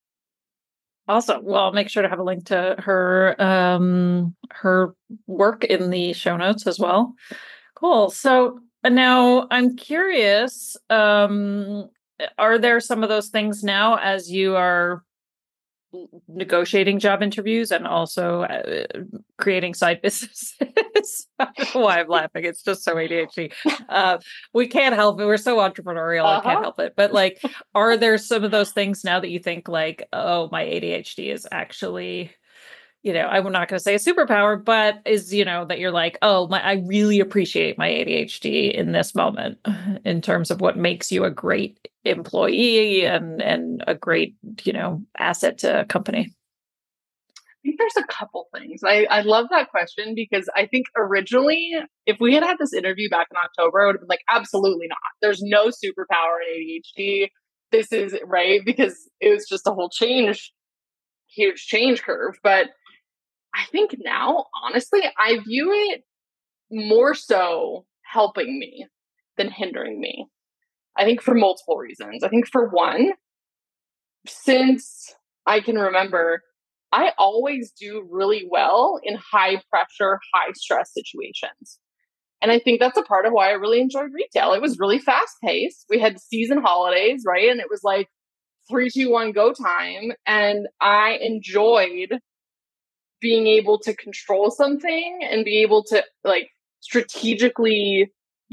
Awesome. Well, I'll make sure to have a link to her, um, her work in the show notes as well. Cool. So now I'm curious, um, are there some of those things now as you are negotiating job interviews and also uh, creating side businesses? I don't know why I'm laughing. It's just so A D H D. Uh, we can't help it. We're so entrepreneurial. Uh-huh. I can't help it. But like, are there some of those things now that you think like, oh, my A D H D is actually, you know, I'm not going to say a superpower, but is, you know, that you're like, oh, my, I really appreciate my A D H D in this moment in terms of what makes you a great employee and, and a great, you know, asset to a company? I think there's a couple things. I, I love that question because I think originally, if we had had this interview back in October, I would have been like, absolutely not. There's no superpower in A D H D. This is right because it was just a whole change huge change curve. But I think now, honestly, I view it more so helping me than hindering me. I think for multiple reasons. I think for one, since I can remember, I always do really well in high pressure, high stress situations. And I think that's a part of why I really enjoyed retail. It was really fast paced. We had season holidays, right? And it was like three, two, one, go time. And I enjoyed being able to control something and be able to like strategically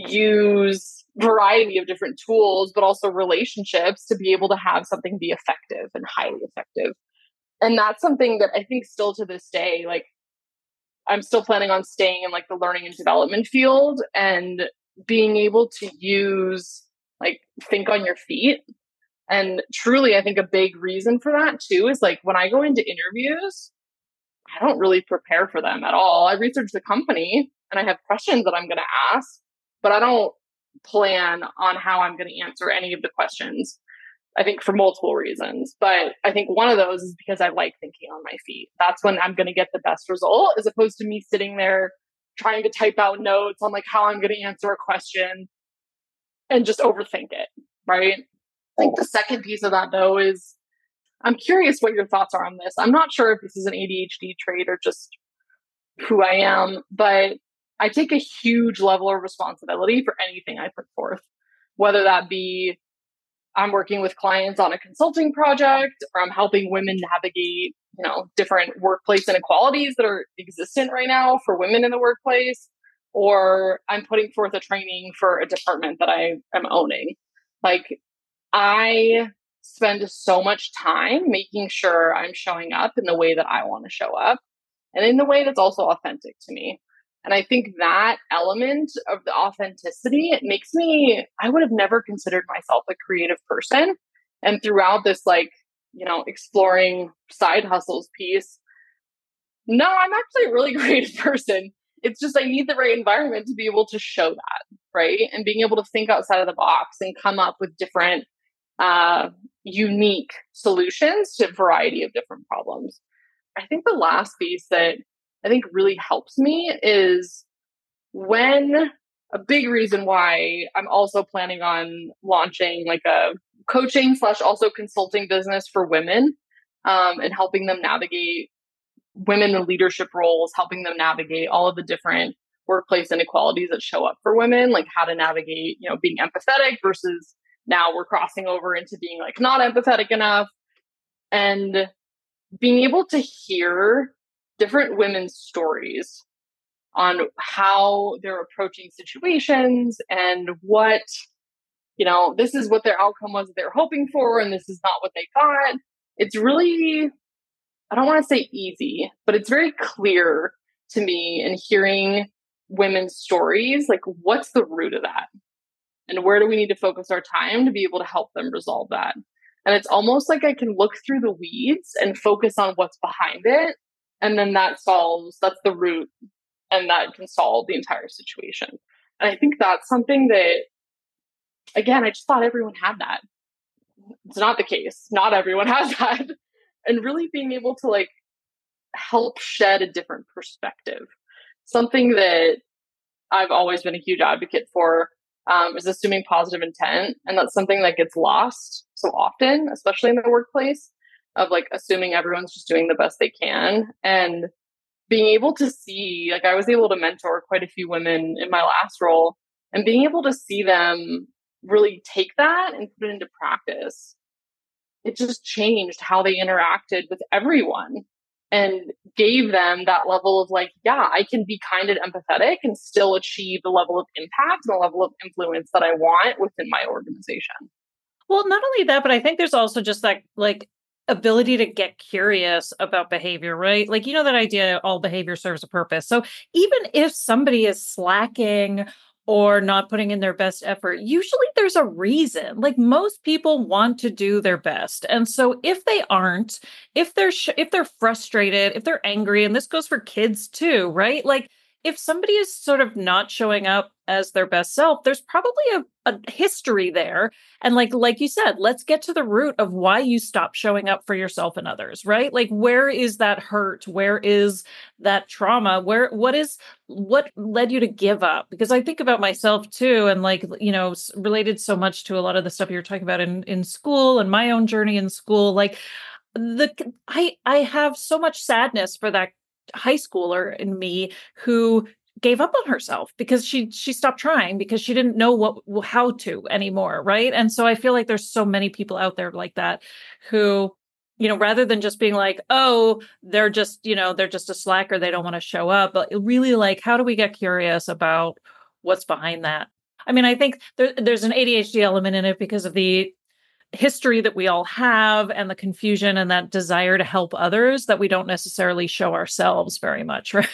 use variety of different tools, but also relationships to be able to have something be effective and highly effective. And that's something that I think still to this day, like I'm still planning on staying in like the learning and development field and being able to use like think on your feet. And truly, I think a big reason for that too is like when I go into interviews, I don't really prepare for them at all. I research the company and I have questions that I'm going to ask, but I don't plan on how I'm going to answer any of the questions. I think for multiple reasons, but I think one of those is because I like thinking on my feet. That's when I'm going to get the best result, as opposed to me sitting there trying to type out notes on like how I'm going to answer a question and just overthink it. Right. I think the second piece of that though is I'm curious what your thoughts are on this. I'm not sure if this is an A D H D trait or just who I am, but I take a huge level of responsibility for anything I put forth, whether that be I'm working with clients on a consulting project or I'm helping women navigate, you know, different workplace inequalities that are existent right now for women in the workplace, or I'm putting forth a training for a department that I am owning. Like I spend so much time making sure I'm showing up in the way that I want to show up and in the way that's also authentic to me. And I think that element of the authenticity, it makes me, I would have never considered myself a creative person. And throughout this, like, you know, exploring side hustles piece, no, I'm actually a really creative person. It's just, I need the right environment to be able to show that, right? And being able to think outside of the box and come up with different, uh, unique solutions to a variety of different problems. I think the last piece that I think really helps me is when a big reason why I'm also planning on launching like a coaching slash also consulting business for women, um, and helping them navigate women in leadership roles, helping them navigate all of the different workplace inequalities that show up for women, like how to navigate, you know, being empathetic versus now we're crossing over into being like not empathetic enough, and being able to hear different women's stories on how they're approaching situations and what, you know, this is what their outcome was that they're hoping for, and this is not what they got. It's really, I don't want to say easy, but it's very clear to me in hearing women's stories, like what's the root of that? And where do we need to focus our time to be able to help them resolve that? And it's almost like I can look through the weeds and focus on what's behind it. And then that solves, that's the root, and that can solve the entire situation. And I think that's something that, again, I just thought everyone had that. It's not the case. Not everyone has that. And really being able to like help shed a different perspective. Something that I've always been a huge advocate for um, is assuming positive intent. And that's something that gets lost so often, especially in the workplace, of like assuming everyone's just doing the best they can. And being able to see, like I was able to mentor quite a few women in my last role, and being able to see them really take that and put it into practice. It just changed how they interacted with everyone and gave them that level of like, yeah, I can be kind and empathetic and still achieve the level of impact and the level of influence that I want within my organization. Well, not only that, but I think there's also just that like ability to get curious about behavior, right? Like, you know, that idea, all behavior serves a purpose. So even if somebody is slacking or not putting in their best effort, usually there's a reason. Like most people want to do their best. And so if they aren't, if they're, sh- if they're frustrated, if they're angry, and this goes for kids too, right? Like if somebody is sort of not showing up as their best self, there's probably a, a history there. And like, like you said, let's get to the root of why you stopped showing up for yourself and others, right? Like, where is that hurt? Where is that trauma? Where, what is, what led you to give up? Because I think about myself too. And like, you know, related so much to a lot of the stuff you're talking about in, in school and my own journey in school. Like the, I, I have so much sadness for that high schooler in me who gave up on herself because she she stopped trying because she didn't know what how to anymore, right? And so I feel like there's so many people out there like that who, you know, rather than just being like, oh, they're just, you know, they're just a slacker, they don't want to show up, but really like, how do we get curious about what's behind that? I mean, I think there, there's an A D H D element in it because of the history that we all have and the confusion and that desire to help others that we don't necessarily show ourselves very much, right?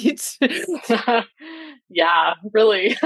Yeah, really.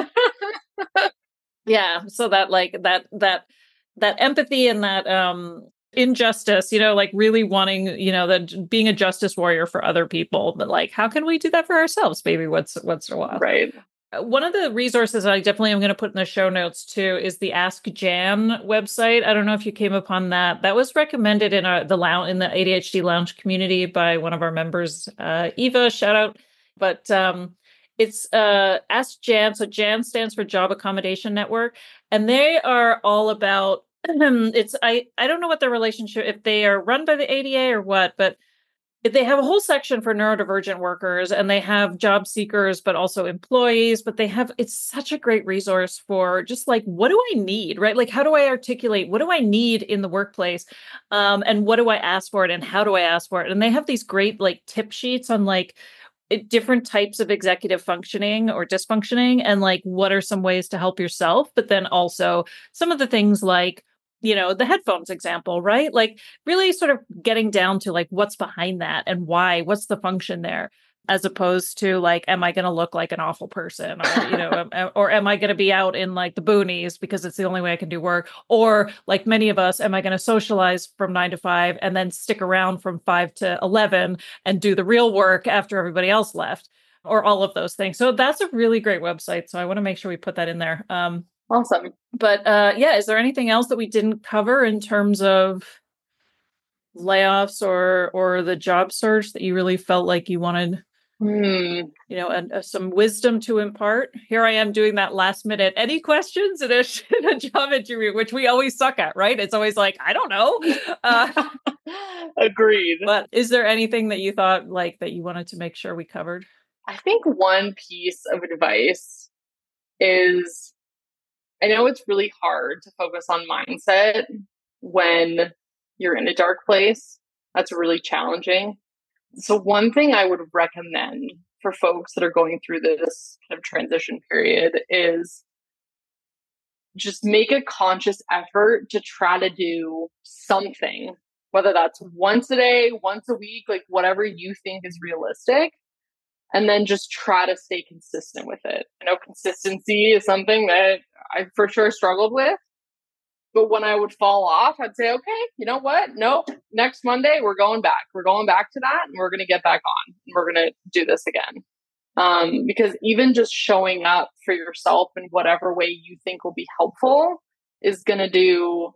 Yeah. So that like that, that, that empathy and that um, injustice, you know, like really wanting, you know, that being a justice warrior for other people, but like, how can we do that for ourselves? Maybe once, once in a while. Right. One of the resources I definitely am going to put in the show notes too is the Ask Jan website. I don't know if you came upon that. That was recommended in our, the lounge, in the A D H D Lounge community by one of our members, uh, Eva, shout out. But um, it's uh, Ask Jan. So Jan stands for Job Accommodation Network. And they are all about, it's, I, I don't know what their relationship, if they are run by the A D A or what, but they have a whole section for neurodivergent workers and they have job seekers, but also employees, but they have, it's such a great resource for just like, what do I need, right? Like, how do I articulate, what do I need in the workplace? Um, and what do I ask for it? And how do I ask for it? And they have these great like tip sheets on like different types of executive functioning or dysfunctioning and like, what are some ways to help yourself? But then also some of the things like, you know, the headphones example, right? Like really sort of getting down to like, what's behind that and why, what's the function there, as opposed to like, am I going to look like an awful person or, you know, am, or am I going to be out in like the boonies because it's the only way I can do work? Or like many of us, am I going to socialize from nine to five and then stick around from five to eleven and do the real work after everybody else left, or all of those things. So that's a really great website. So I want to make sure we put that in there. Um, Awesome. But uh, yeah, is there anything else that we didn't cover in terms of layoffs or or the job search that you really felt like you wanted, mm. you know, and uh, some wisdom to impart? Here I am doing that last minute. Any questions in a, in a job interview, which we always suck at, right? It's always like, I don't know. Uh, Agreed. But is there anything that you thought like that you wanted to make sure we covered? I think one piece of advice is, I know it's really hard to focus on mindset when you're in a dark place. That's really challenging. So one thing I would recommend for folks that are going through this kind of transition period is just make a conscious effort to try to do something, whether that's once a day, once a week, like whatever you think is realistic. And then just try to stay consistent with it. I know consistency is something that I for sure struggled with. But when I would fall off, I'd say, okay, you know what? Nope. Next Monday, we're going back. We're going back to that and we're going to get back on. And we're going to do this again. Um, because even just showing up for yourself in whatever way you think will be helpful is going to do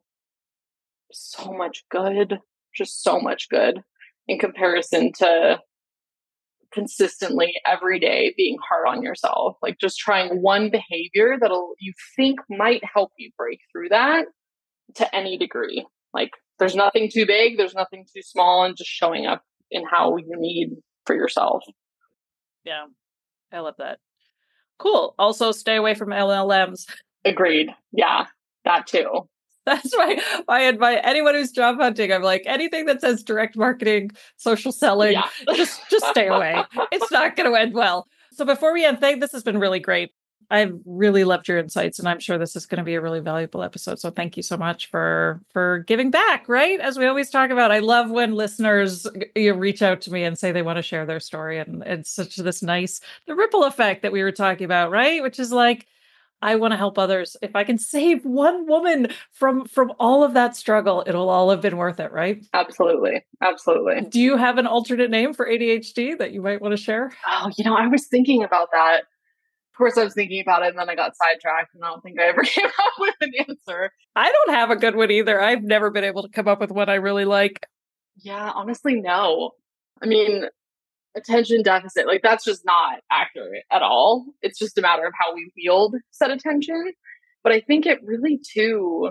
so much good, just so much good in comparison to consistently every day being hard on yourself. Like just trying one behavior that'll you think might help you break through that to any degree. Like there's nothing too big, there's nothing too small, and just showing up in how you need for yourself. Yeah, I love that. Cool. Also stay away from L L Ms. Agreed. Yeah, that too. That's my my advice. Anyone who's job hunting, I'm like, anything that says direct marketing, social selling, yeah. just just stay away. It's not going to end well. So before we end, thank this has been really great. I've really loved your insights, and I'm sure this is going to be a really valuable episode. So thank you so much for for giving back. Right, as we always talk about, I love when listeners you reach out to me and say they want to share their story, and it's such this nice the ripple effect that we were talking about, right? Which is like, I want to help others. If I can save one woman from from all of that struggle, it'll all have been worth it, right? Absolutely. Absolutely. Do you have an alternate name for A D H D that you might want to share? Oh, you know, I was thinking about that. Of course, I was thinking about it, and then I got sidetracked, and I don't think I ever came up with an answer. I don't have a good one either. I've never been able to come up with one I really like. Yeah, honestly, no. I mean, attention deficit, like that's just not accurate at all. It's just a matter of how we wield said attention. But I think it really too,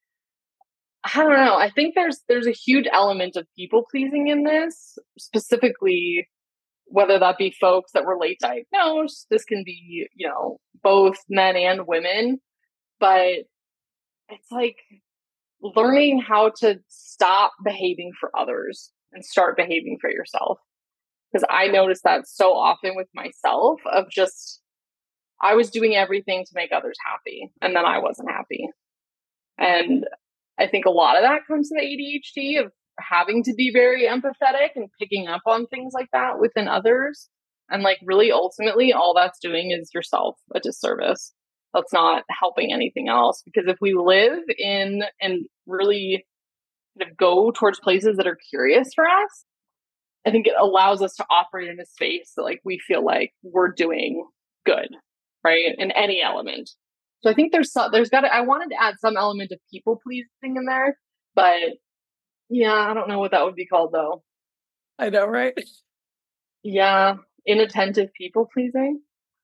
I don't know. I think there's there's a huge element of people pleasing in this, specifically whether that be folks that were late diagnosed. This can be, you know, both men and women. But it's like learning how to stop behaving for others and start behaving for yourself. Because I noticed that so often with myself of just, I was doing everything to make others happy, and then I wasn't happy. And I think a lot of that comes to the A D H D of having to be very empathetic and picking up on things like that within others. And like really ultimately, all that's doing is yourself a disservice. That's not helping anything else. Because if we live in and really kind of go towards places that are curious for us, I think it allows us to operate in a space that like we feel like we're doing good, right? In any element. So I think there's some, there's got to, I wanted to add some element of people pleasing in there, but yeah, I don't know what that would be called though. I know, right? Yeah, inattentive people pleasing,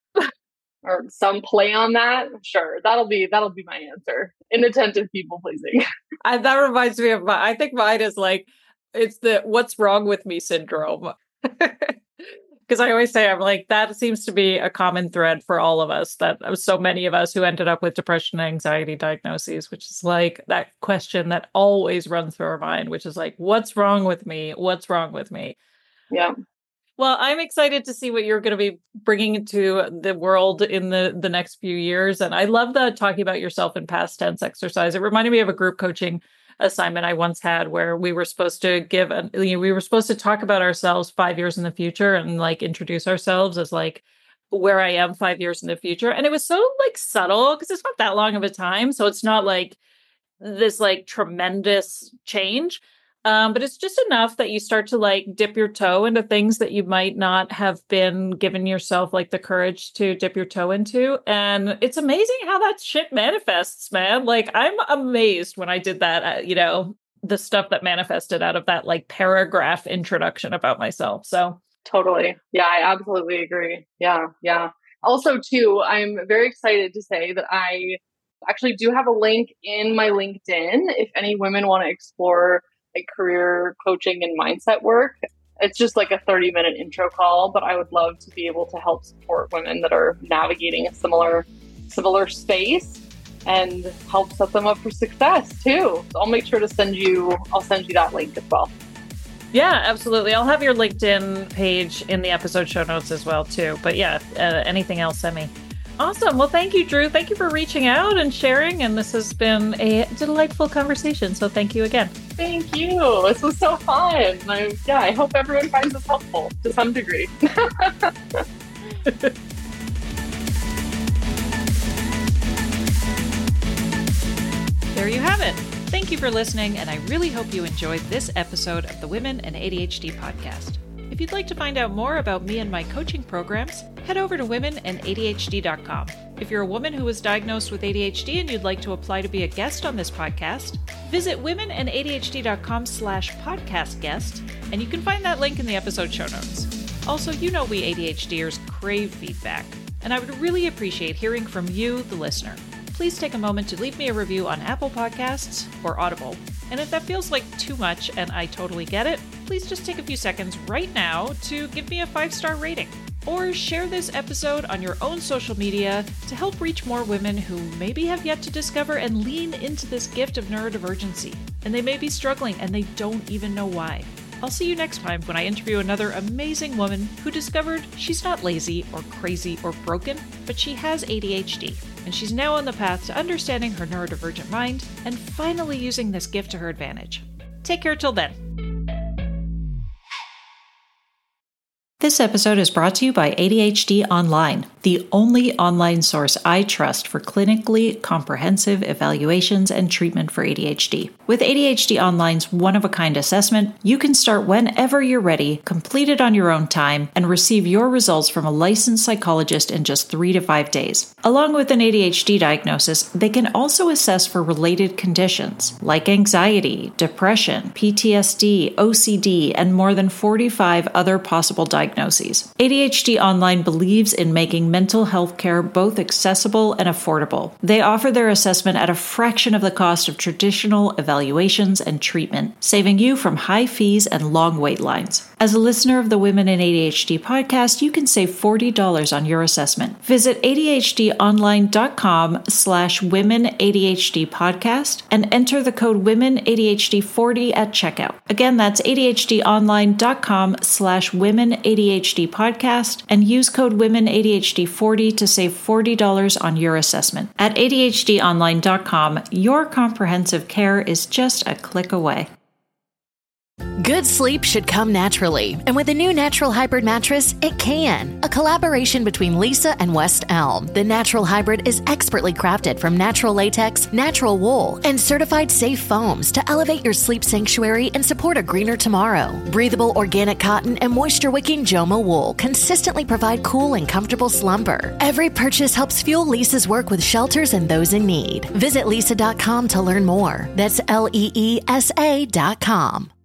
or some play on that. Sure, that'll be that'll be my answer. Inattentive people pleasing. I, that reminds me of my. I think mine is like. It's the what's wrong with me syndrome. Because I always say, I'm like, that seems to be a common thread for all of us, that so many of us who ended up with depression and anxiety diagnoses, which is like that question that always runs through our mind, which is like, what's wrong with me? What's wrong with me? Yeah. Well, I'm excited to see what you're going to be bringing into the world in the, the next few years. And I love the talking about yourself in past tense exercise. It reminded me of a group coaching assignment I once had where we were supposed to give, an, you know, we were supposed to talk about ourselves five years in the future and like introduce ourselves as like where I am five years in the future. And it was so like subtle because it's not that long of a time. So it's not like this like tremendous change. Um, but it's just enough that you start to like dip your toe into things that you might not have been given yourself like the courage to dip your toe into. And it's amazing how that shit manifests, man. Like I'm amazed when I did that, uh, you know, the stuff that manifested out of that like paragraph introduction about myself. So totally. Yeah, I absolutely agree. Yeah. Yeah. Also too, I'm very excited to say that I actually do have a link in my LinkedIn if any women want to explore like career coaching and mindset work. It's just like a thirty minute intro call, but I would love to be able to help support women that are navigating a similar similar space and help set them up for success too. So I'll make sure to send you, I'll send you that link as well. Yeah, absolutely. I'll have your LinkedIn page in the episode show notes as well too. But yeah, uh, anything else, send me. Awesome. Well, thank you, Drew. Thank you for reaching out and sharing. And this has been a delightful conversation. So thank you again. Thank you. This was so fun. I, yeah, I hope everyone finds this helpful to some degree. There you have it. Thank you for listening, and I really hope you enjoyed this episode of the Women and A D H D podcast. If you'd like to find out more about me and my coaching programs, head over to women and A D H D dot com. If you're a woman who was diagnosed with A D H D and you'd like to apply to be a guest on this podcast, visit women and A D H D dot com slash podcast guest, and you can find that link in the episode show notes. Also, you know we ADHDers crave feedback, and I would really appreciate hearing from you, the listener. Please take a moment to leave me a review on Apple Podcasts or Audible. And if that feels like too much, and I totally get it, please just take a few seconds right now to give me a five-star rating. Or share this episode on your own social media to help reach more women who maybe have yet to discover and lean into this gift of neurodivergency. And they may be struggling and they don't even know why. I'll see you next time when I interview another amazing woman who discovered she's not lazy or crazy or broken, but she has A D H D. And she's now on the path to understanding her neurodivergent mind and finally using this gift to her advantage. Take care till then. This episode is brought to you by A D H D Online, the only online source I trust for clinically comprehensive evaluations and treatment for A D H D. With A D H D Online's one-of-a-kind assessment, you can start whenever you're ready, complete it on your own time, and receive your results from a licensed psychologist in just three to five days. Along with an A D H D diagnosis, they can also assess for related conditions like anxiety, depression, P T S D, O C D, and more than forty-five other possible diagnoses. A D H D Online believes in making mental health care both accessible and affordable. They offer their assessment at a fraction of the cost of traditional evaluations and treatment, saving you from high fees and long wait lines. As a listener of the Women in A D H D podcast, you can save forty dollars on your assessment. Visit adhdonline.com slash women ADHD podcast and enter the code women A D H D forty at checkout. Again, that's adhdonline.com slash women ADHD podcast and use code women A D H D forty to save forty dollars on your assessment. At A D H D online dot com, your comprehensive care is just a click away. Good sleep should come naturally, and with a new Natural Hybrid mattress, it can. A collaboration between Lisa and West Elm, the Natural Hybrid is expertly crafted from natural latex, natural wool, and certified safe foams to elevate your sleep sanctuary and support a greener tomorrow. Breathable organic cotton and moisture-wicking Joma wool consistently provide cool and comfortable slumber. Every purchase helps fuel Lisa's work with shelters and those in need. Visit Leesa dot com to learn more. That's L E E S A dot com.